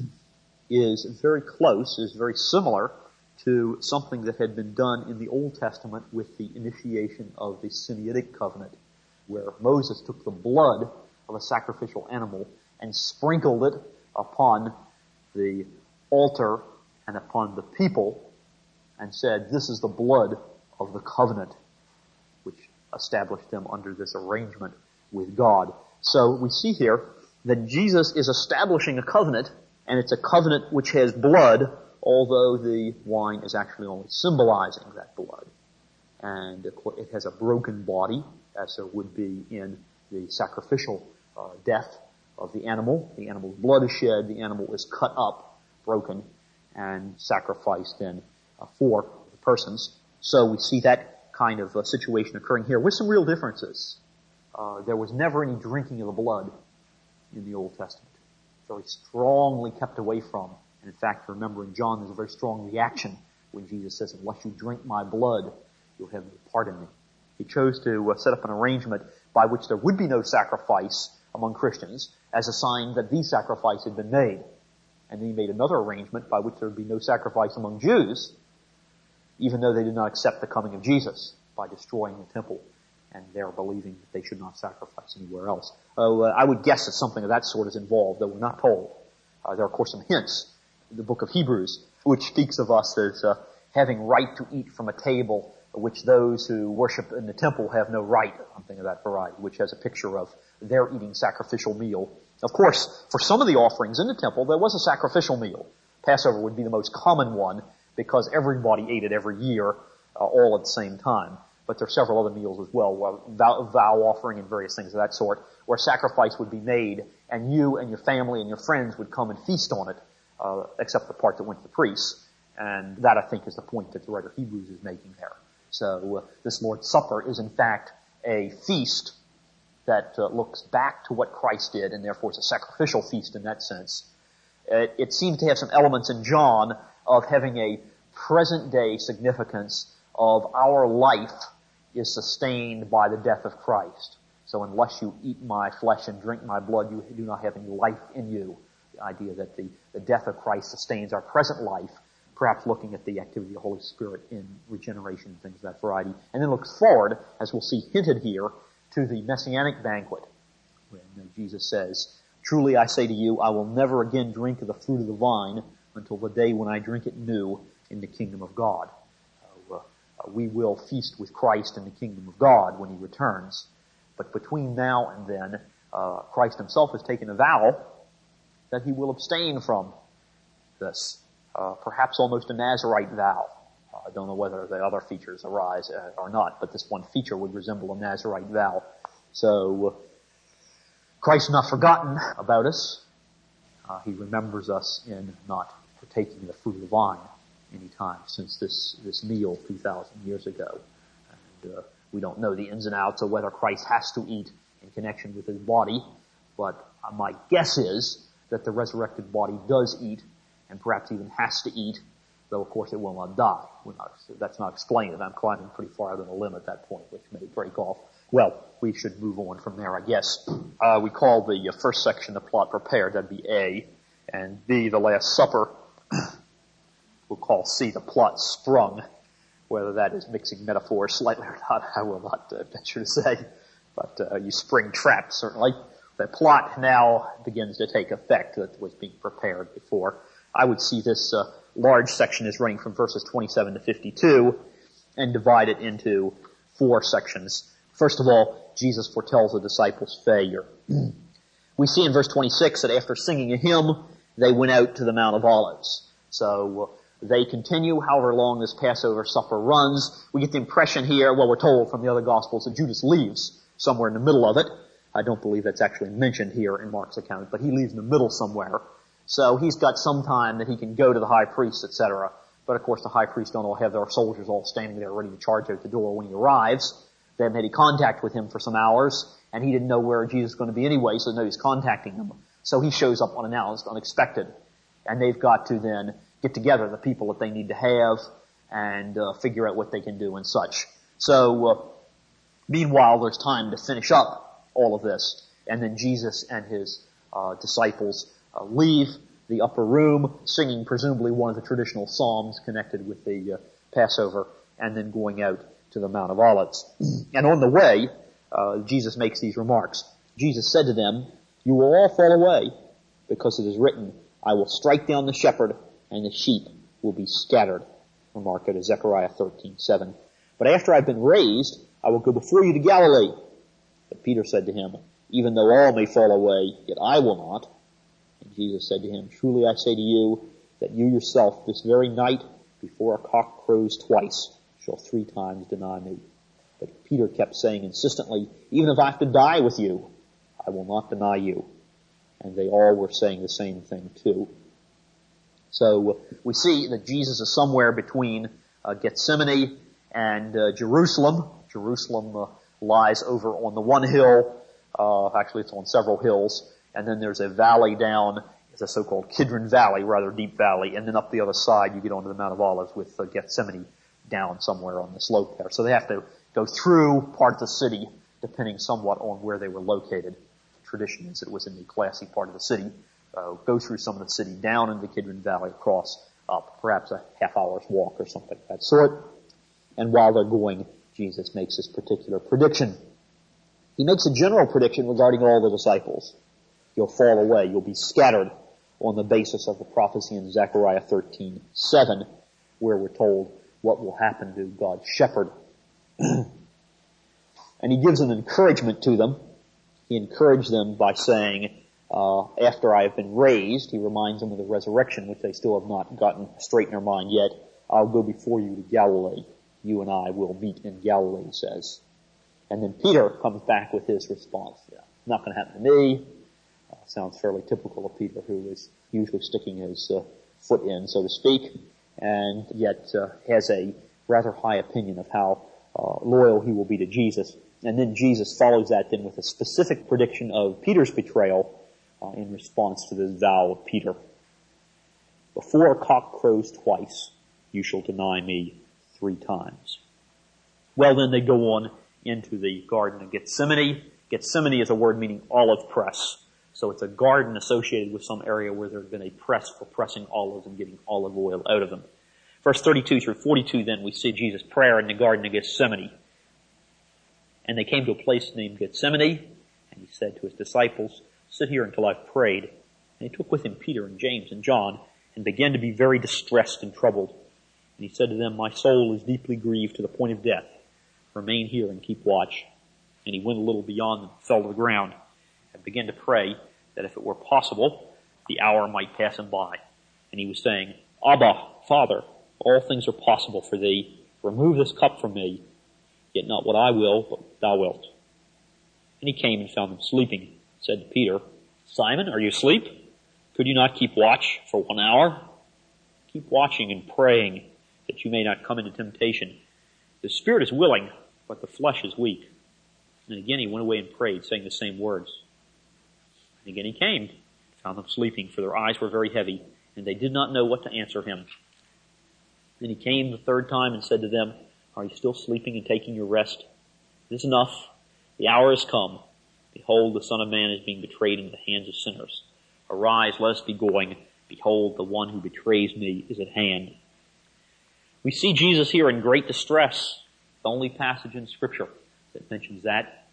is very close, is very similar to something that had been done in the Old Testament with the initiation of the Sinaitic covenant, where Moses took the blood of a sacrificial animal and sprinkled it upon the altar and upon the people and said, "This is the blood of the covenant," which established them under this arrangement with God. So we see here that Jesus is establishing a covenant, and it's a covenant which has blood, although the wine is actually only symbolizing that blood. And it has a broken body, as there would be in the sacrificial death of the animal. The animal's blood is shed, the animal is cut up, broken, and sacrificed then for the persons. So we see that kind of situation occurring here with some real differences. There was never any drinking of the blood in the Old Testament. Very strongly kept away from. And in fact, remember in John, there's a very strong reaction when Jesus says, "Unless you drink my blood, you'll have no part in me." He chose to set up an arrangement by which there would be no sacrifice among Christians as a sign that the sacrifice had been made. And then he made another arrangement by which there would be no sacrifice among Jews, even though they did not accept the coming of Jesus, by destroying the temple and they're believing that they should not sacrifice anywhere else. I would guess that something of that sort is involved, though we're not told. There are, of course, some hints in the book of Hebrews, which speaks of us as having right to eat from a table which those who worship in the temple have no right, something of that variety, which has a picture of their eating sacrificial meal. Of course, for some of the offerings in the temple, there was a sacrificial meal. Passover would be the most common one because everybody ate it every year, all at the same time. but there are several other meals as well, where vow offering and various things of that sort, where sacrifice would be made, and you and your family and your friends would come and feast on it, except the part that went to the priests. And that, I think, is the point that the writer of Hebrews is making there. So this Lord's Supper is, in fact, a feast that looks back to what Christ did, and therefore it's a sacrificial feast in that sense. It seems to have some elements in John of having a present-day significance of our life is sustained by the death of Christ. So unless you eat my flesh and drink my blood, you do not have any life in you. The idea that the death of Christ sustains our present life, perhaps looking at the activity of the Holy Spirit in regeneration and things of that variety. And then looks forward, as we'll see hinted here, to the Messianic banquet, when Jesus says, "Truly I say to you, I will never again drink of the fruit of the vine until the day when I drink it new in the kingdom of God." We will feast with Christ in the kingdom of God when He returns. But between now and then, Christ Himself has taken a vow that He will abstain from this. Perhaps almost a Nazirite vow. I don't know whether the other features arise or not, but this one feature would resemble a Nazirite vow. So, Christ is not forgotten about us. He remembers us in not partaking of the fruit of the vine any time since this meal 2,000 years ago. And we don't know the ins and outs of whether Christ has to eat in connection with His body, but my guess is that the resurrected body does eat, and perhaps even has to eat, though of course it will not die. That's not explained. I'm climbing pretty far out on a limb at that point, which may break off. Well, we should move on from there, I guess. We call the first section the plot prepared. That'd be A. And B, the Last Supper. We'll call C, the plot sprung. Whether that is mixing metaphors slightly or not, I will not venture to say. But you spring trapped, certainly. The plot now begins to take effect that was being prepared before. I would see this large section as running from verses 27 to 52 and divide it into 4 sections. First of all, Jesus foretells the disciples' failure. We see in verse 26 that after singing a hymn, they went out to the Mount of Olives. So they continue however long this Passover supper runs. We get the impression here, well, we're told from the other Gospels that Judas leaves somewhere in the middle of it. I don't believe that's actually mentioned here in Mark's account, but he leaves in the middle somewhere. So he's got some time that he can go to the high priest, etc. But of course the high priests don't all have their soldiers all standing there ready to charge out the door when he arrives. They haven't had any contact with him for some hours, and he didn't know where Jesus was going to be anyway, so nobody's contacting him. So he shows up unannounced, unexpected. And they've got to then get together the people that they need to have and figure out what they can do and such. So meanwhile, there's time to finish up all of this. And then Jesus and his disciples leave the upper room, singing presumably one of the traditional psalms connected with the Passover, and then going out to the Mount of Olives. And on the way, Jesus makes these remarks. Jesus said to them, "You will all fall away, because it is written, I will strike down the shepherd, and the sheep will be scattered." Remark out of Zechariah 13:7. "But after I've been raised, I will go before you to Galilee." But Peter said to him, "Even though all may fall away, yet I will not." And Jesus said to him, "Truly I say to you, that you yourself this very night, before a cock crows twice, shall 3 times deny me." But Peter kept saying insistently, "Even if I have to die with you, I will not deny you." And they all were saying the same thing too. So we see that Jesus is somewhere between Gethsemane and Jerusalem. Jerusalem lies over on the one hill. Actually, it's on several hills. And then there's a valley down. It's a so-called Kidron Valley, rather deep valley. And then up the other side, you get onto the Mount of Olives with Gethsemane down somewhere on the slope there. So they have to go through part of the city, depending somewhat on where they were located. The tradition is it was in the classy part of the city. Go through some of the city, down into the Kidron Valley, across, up, perhaps a half-hour's walk or something of that sort. And while they're going, Jesus makes this particular prediction. He makes a general prediction regarding all the disciples. You'll fall away. You'll be scattered on the basis of the prophecy in Zechariah 13:7, where we're told what will happen to God's shepherd. And he gives an encouragement to them. He encouraged them by saying, after I have been raised, he reminds them of the resurrection, which they still have not gotten straight in their mind yet, I'll go before you to Galilee. you and I will meet in Galilee, he says. And then Peter comes back with his response. Yeah, not going to happen to me. Sounds fairly typical of Peter, who is usually sticking his foot in, so to speak, and yet has a rather high opinion of how loyal he will be to Jesus. And then Jesus follows that then with a specific prediction of Peter's betrayal in response to this vow of Peter. Before a cock crows twice, you shall deny me 3 times. Well, then they go on into the Garden of Gethsemane. Gethsemane is a word meaning olive press. So it's a garden associated with some area where there had been a press for pressing olives and getting olive oil out of them. Verse 32 through 42, then we see Jesus' prayer in the Garden of Gethsemane. And they came to a place named Gethsemane, and he said to his disciples, sit here until I've prayed. And he took with him Peter and James and John, and began to be very distressed and troubled. And he said to them, my soul is deeply grieved to the point of death. Remain here and keep watch. And he went a little beyond them, fell to the ground, and began to pray that if it were possible, the hour might pass him by. And he was saying, Abba, Father, all things are possible for thee. Remove this cup from me. Yet not what I will, but thou wilt. And he came and found them sleeping. Said to Peter, Simon, are you asleep? Could you not keep watch for 1 hour? Keep watching and praying that you may not come into temptation. The spirit is willing, but the flesh is weak. And again he went away and prayed, saying the same words. And again he came, found them sleeping, for their eyes were very heavy, and they did not know what to answer him. Then he came the 3rd time and said to them, are you still sleeping and taking your rest? It is enough. The hour has come. Behold, the Son of Man is being betrayed into the hands of sinners. Arise, let us be going. Behold, the one who betrays me is at hand. We see Jesus here in great distress. The only passage in Scripture that mentions that.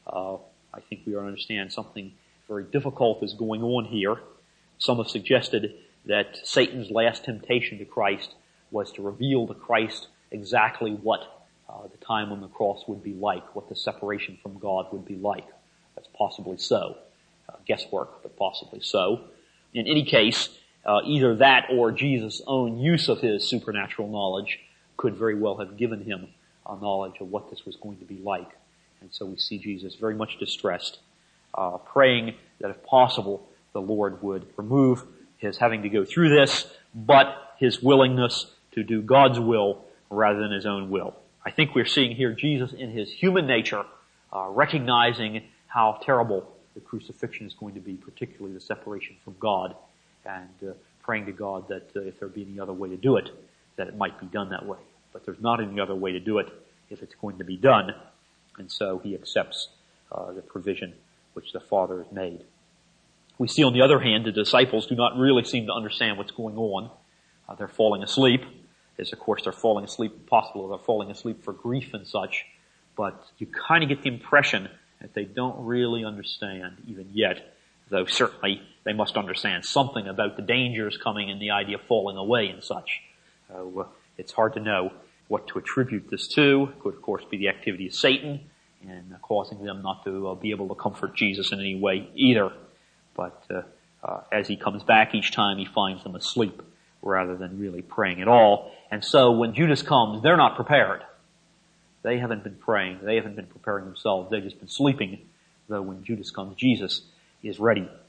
I think we ought to understand something very difficult is going on here. Some have suggested that Satan's last temptation to Christ was to reveal to Christ exactly what the time on the cross would be like, what the separation from God would be like. That's possibly so. Guesswork, but possibly so. In any case, either that or Jesus' own use of his supernatural knowledge could very well have given him a knowledge of what this was going to be like. And so we see Jesus very much distressed, praying that if possible, the Lord would remove his having to go through this, but his willingness to do God's will rather than his own will. I think we're seeing here Jesus in his human nature, recognizing how terrible the crucifixion is going to be, particularly the separation from God, and praying to God that if there be any other way to do it, that it might be done that way. But there's not any other way to do it if it's going to be done, and so he accepts the provision which the Father has made. We see, on the other hand, the disciples do not really seem to understand what's going on. They're falling asleep. As, of course, they're falling asleep, possible they're falling asleep for grief and such, but you kind of get the impression that they don't really understand even yet, though certainly they must understand something about the dangers coming and the idea of falling away and such. It's hard to know what to attribute this to. It could, of course, be the activity of Satan and causing them not to be able to comfort Jesus in any way either. But as he comes back each time, he finds them asleep rather than really praying at all. And so when Judas comes, they're not prepared. They haven't been praying. They haven't been preparing themselves. They've just been sleeping. Though when Judas comes, Jesus is ready.